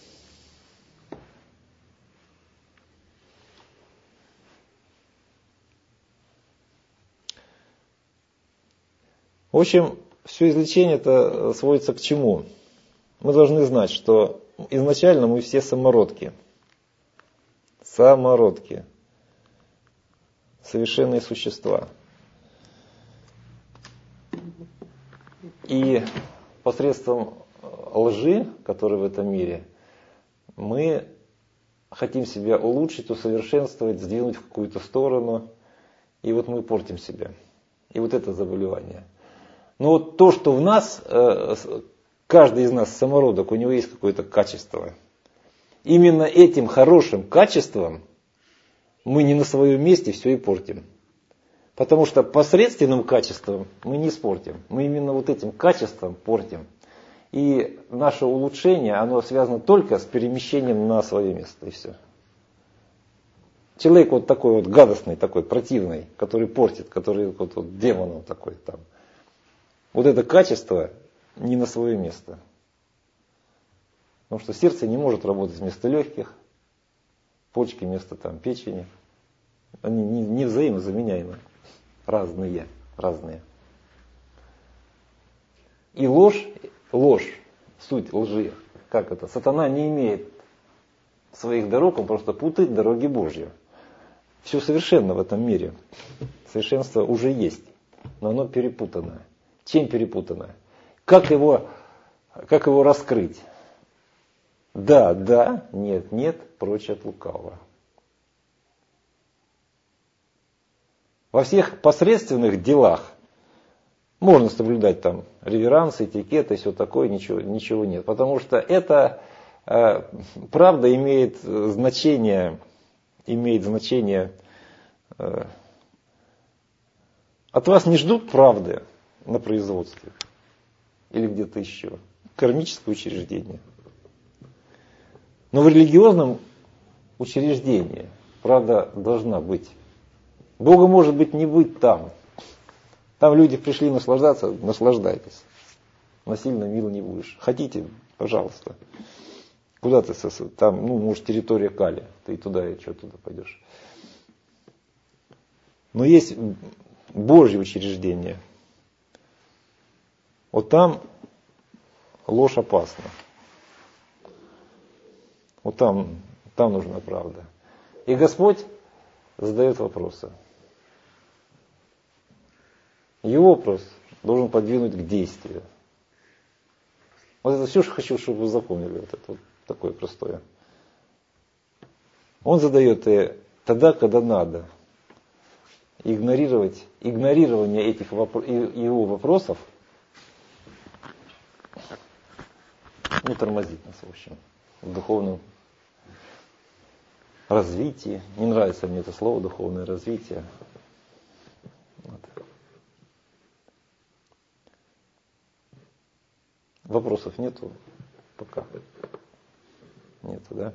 В общем, все излечение это сводится к чему? Мы должны знать, что изначально мы все самородки. Самородки. Совершенные существа. И посредством лжи, которая в этом мире, мы хотим себя улучшить, усовершенствовать, сдвинуть в какую-то сторону. И вот мы портим себя. И вот это заболевание. Но вот то, что в нас, каждый из нас самородок, у него есть какое-то качество. Именно этим хорошим качеством мы не на своем месте все и портим. Потому что посредственным качеством мы не испортим. Мы именно вот этим качеством портим. И наше улучшение, оно связано только с перемещением на свое место. И все. Человек вот такой вот гадостный, такой противный, который портит, который вот, вот демон он такой там. Вот это качество не на свое место. Потому что сердце не может работать вместо легких, почки вместо там, печени. Они не, не взаимозаменяемы. Разные, разные. И ложь, ложь, суть лжи, как это? Сатана не имеет своих дорог, он просто путает дороги Божьи. Все совершенно в этом мире. Совершенство уже есть, но оно перепутано. Чем перепутано? Как его, как его раскрыть? Да, да, нет, нет, прочь от лукавого. Во всех посредственных делах можно соблюдать там реверанс, этикет и все такое, ничего, ничего нет. Потому что это э, правда имеет значение, имеет значение. Э, от вас не ждут правды на производстве или где-то еще. Кармическое учреждение. Но в религиозном учреждении правда должна быть. Бога может быть не быть там. Там люди пришли наслаждаться, наслаждайтесь. Насильно мил не будешь. Хотите, пожалуйста. Куда ты, там, ну, может, территория Кали. Ты и туда, и что туда пойдешь. Но есть Божье учреждение. Вот там ложь опасна. Вот там, там нужна правда. И Господь задает вопросы. Его вопрос должен подвинуть к действию. Вот это все, что хочу, чтобы вы запомнили. Вот это вот такое простое. Он задает и тогда, когда надо. Игнорировать, игнорирование этих вопро- его вопросов не тормозит нас, в общем, в духовном развитии. Не нравится мне это слово духовное развитие. Вот. Вопросов нету пока? Нету, да?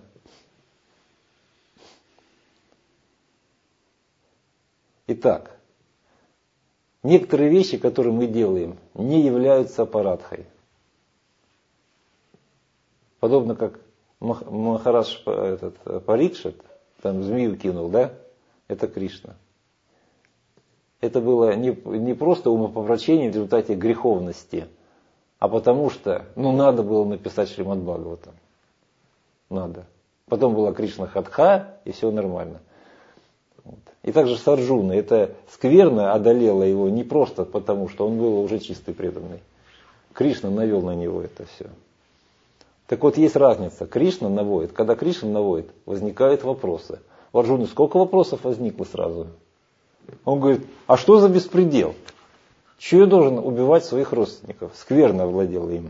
Итак, некоторые вещи, которые мы делаем, не являются аппаратхой. Подобно как Махарадж этот, Парикшит, там змею кинул, да? Это Кришна. Это было не, не просто умопомрачение в результате греховности, а потому что, ну, надо было написать Шримад Бхагаватам. Надо. Потом была Кришна Хатха, и все нормально. Вот. И также с Арджуной. Это скверно одолело его не просто потому, что он был уже чистый преданный. Кришна навел на него это все. Так вот, есть разница. Кришна наводит. Когда Кришна наводит, возникают вопросы. У Арджуны сколько вопросов возникло сразу? Он говорит, а что за беспредел? Чего я должен убивать своих родственников? Скверно овладел им.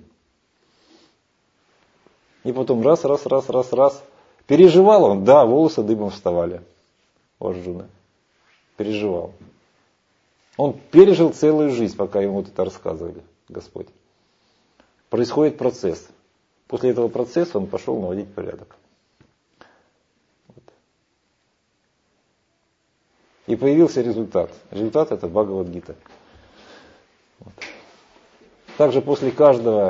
И потом раз, раз, раз, раз, раз. Переживал он? Да, волосы дыбом вставали у Арджуны. Переживал. Он пережил целую жизнь, пока ему вот это рассказывали, Господь. Происходит процесс. После этого процесса он пошел наводить порядок. Вот. И появился результат. Результат это Бхагавад-гита. Вот. Также после каждого...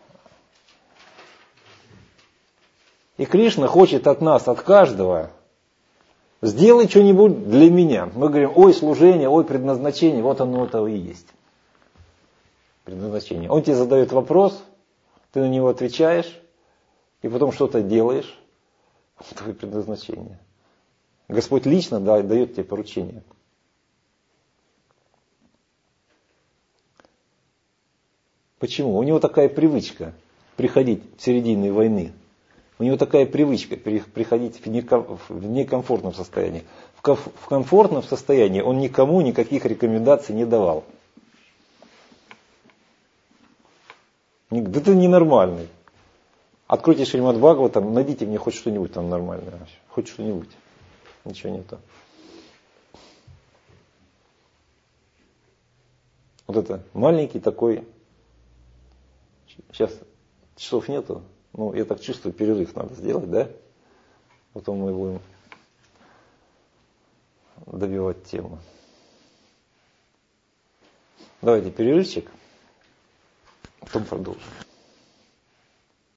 И Кришна хочет от нас, от каждого, сделай что-нибудь для меня. Мы говорим, ой, служение, ой, предназначение. Вот оно это и есть. Предназначение. Он тебе задает вопрос, ты на него отвечаешь, и потом что-то делаешь. Это твое предназначение. Господь лично да, дает тебе поручение. Почему? У него такая привычка приходить в середине войны. У него такая привычка приходить в некомфортном состоянии. В комфортном состоянии он никому никаких рекомендаций не давал. Да ты ненормальный. Откройте Шримад Бхагаватам, найдите мне хоть что-нибудь там нормальное. Хоть что-нибудь. Ничего нету. Вот это маленький такой. Сейчас часов нету. Ну, я так чувствую, перерыв надо сделать, да? Потом мы будем добивать тему. Давайте перерывчик, потом продолжим.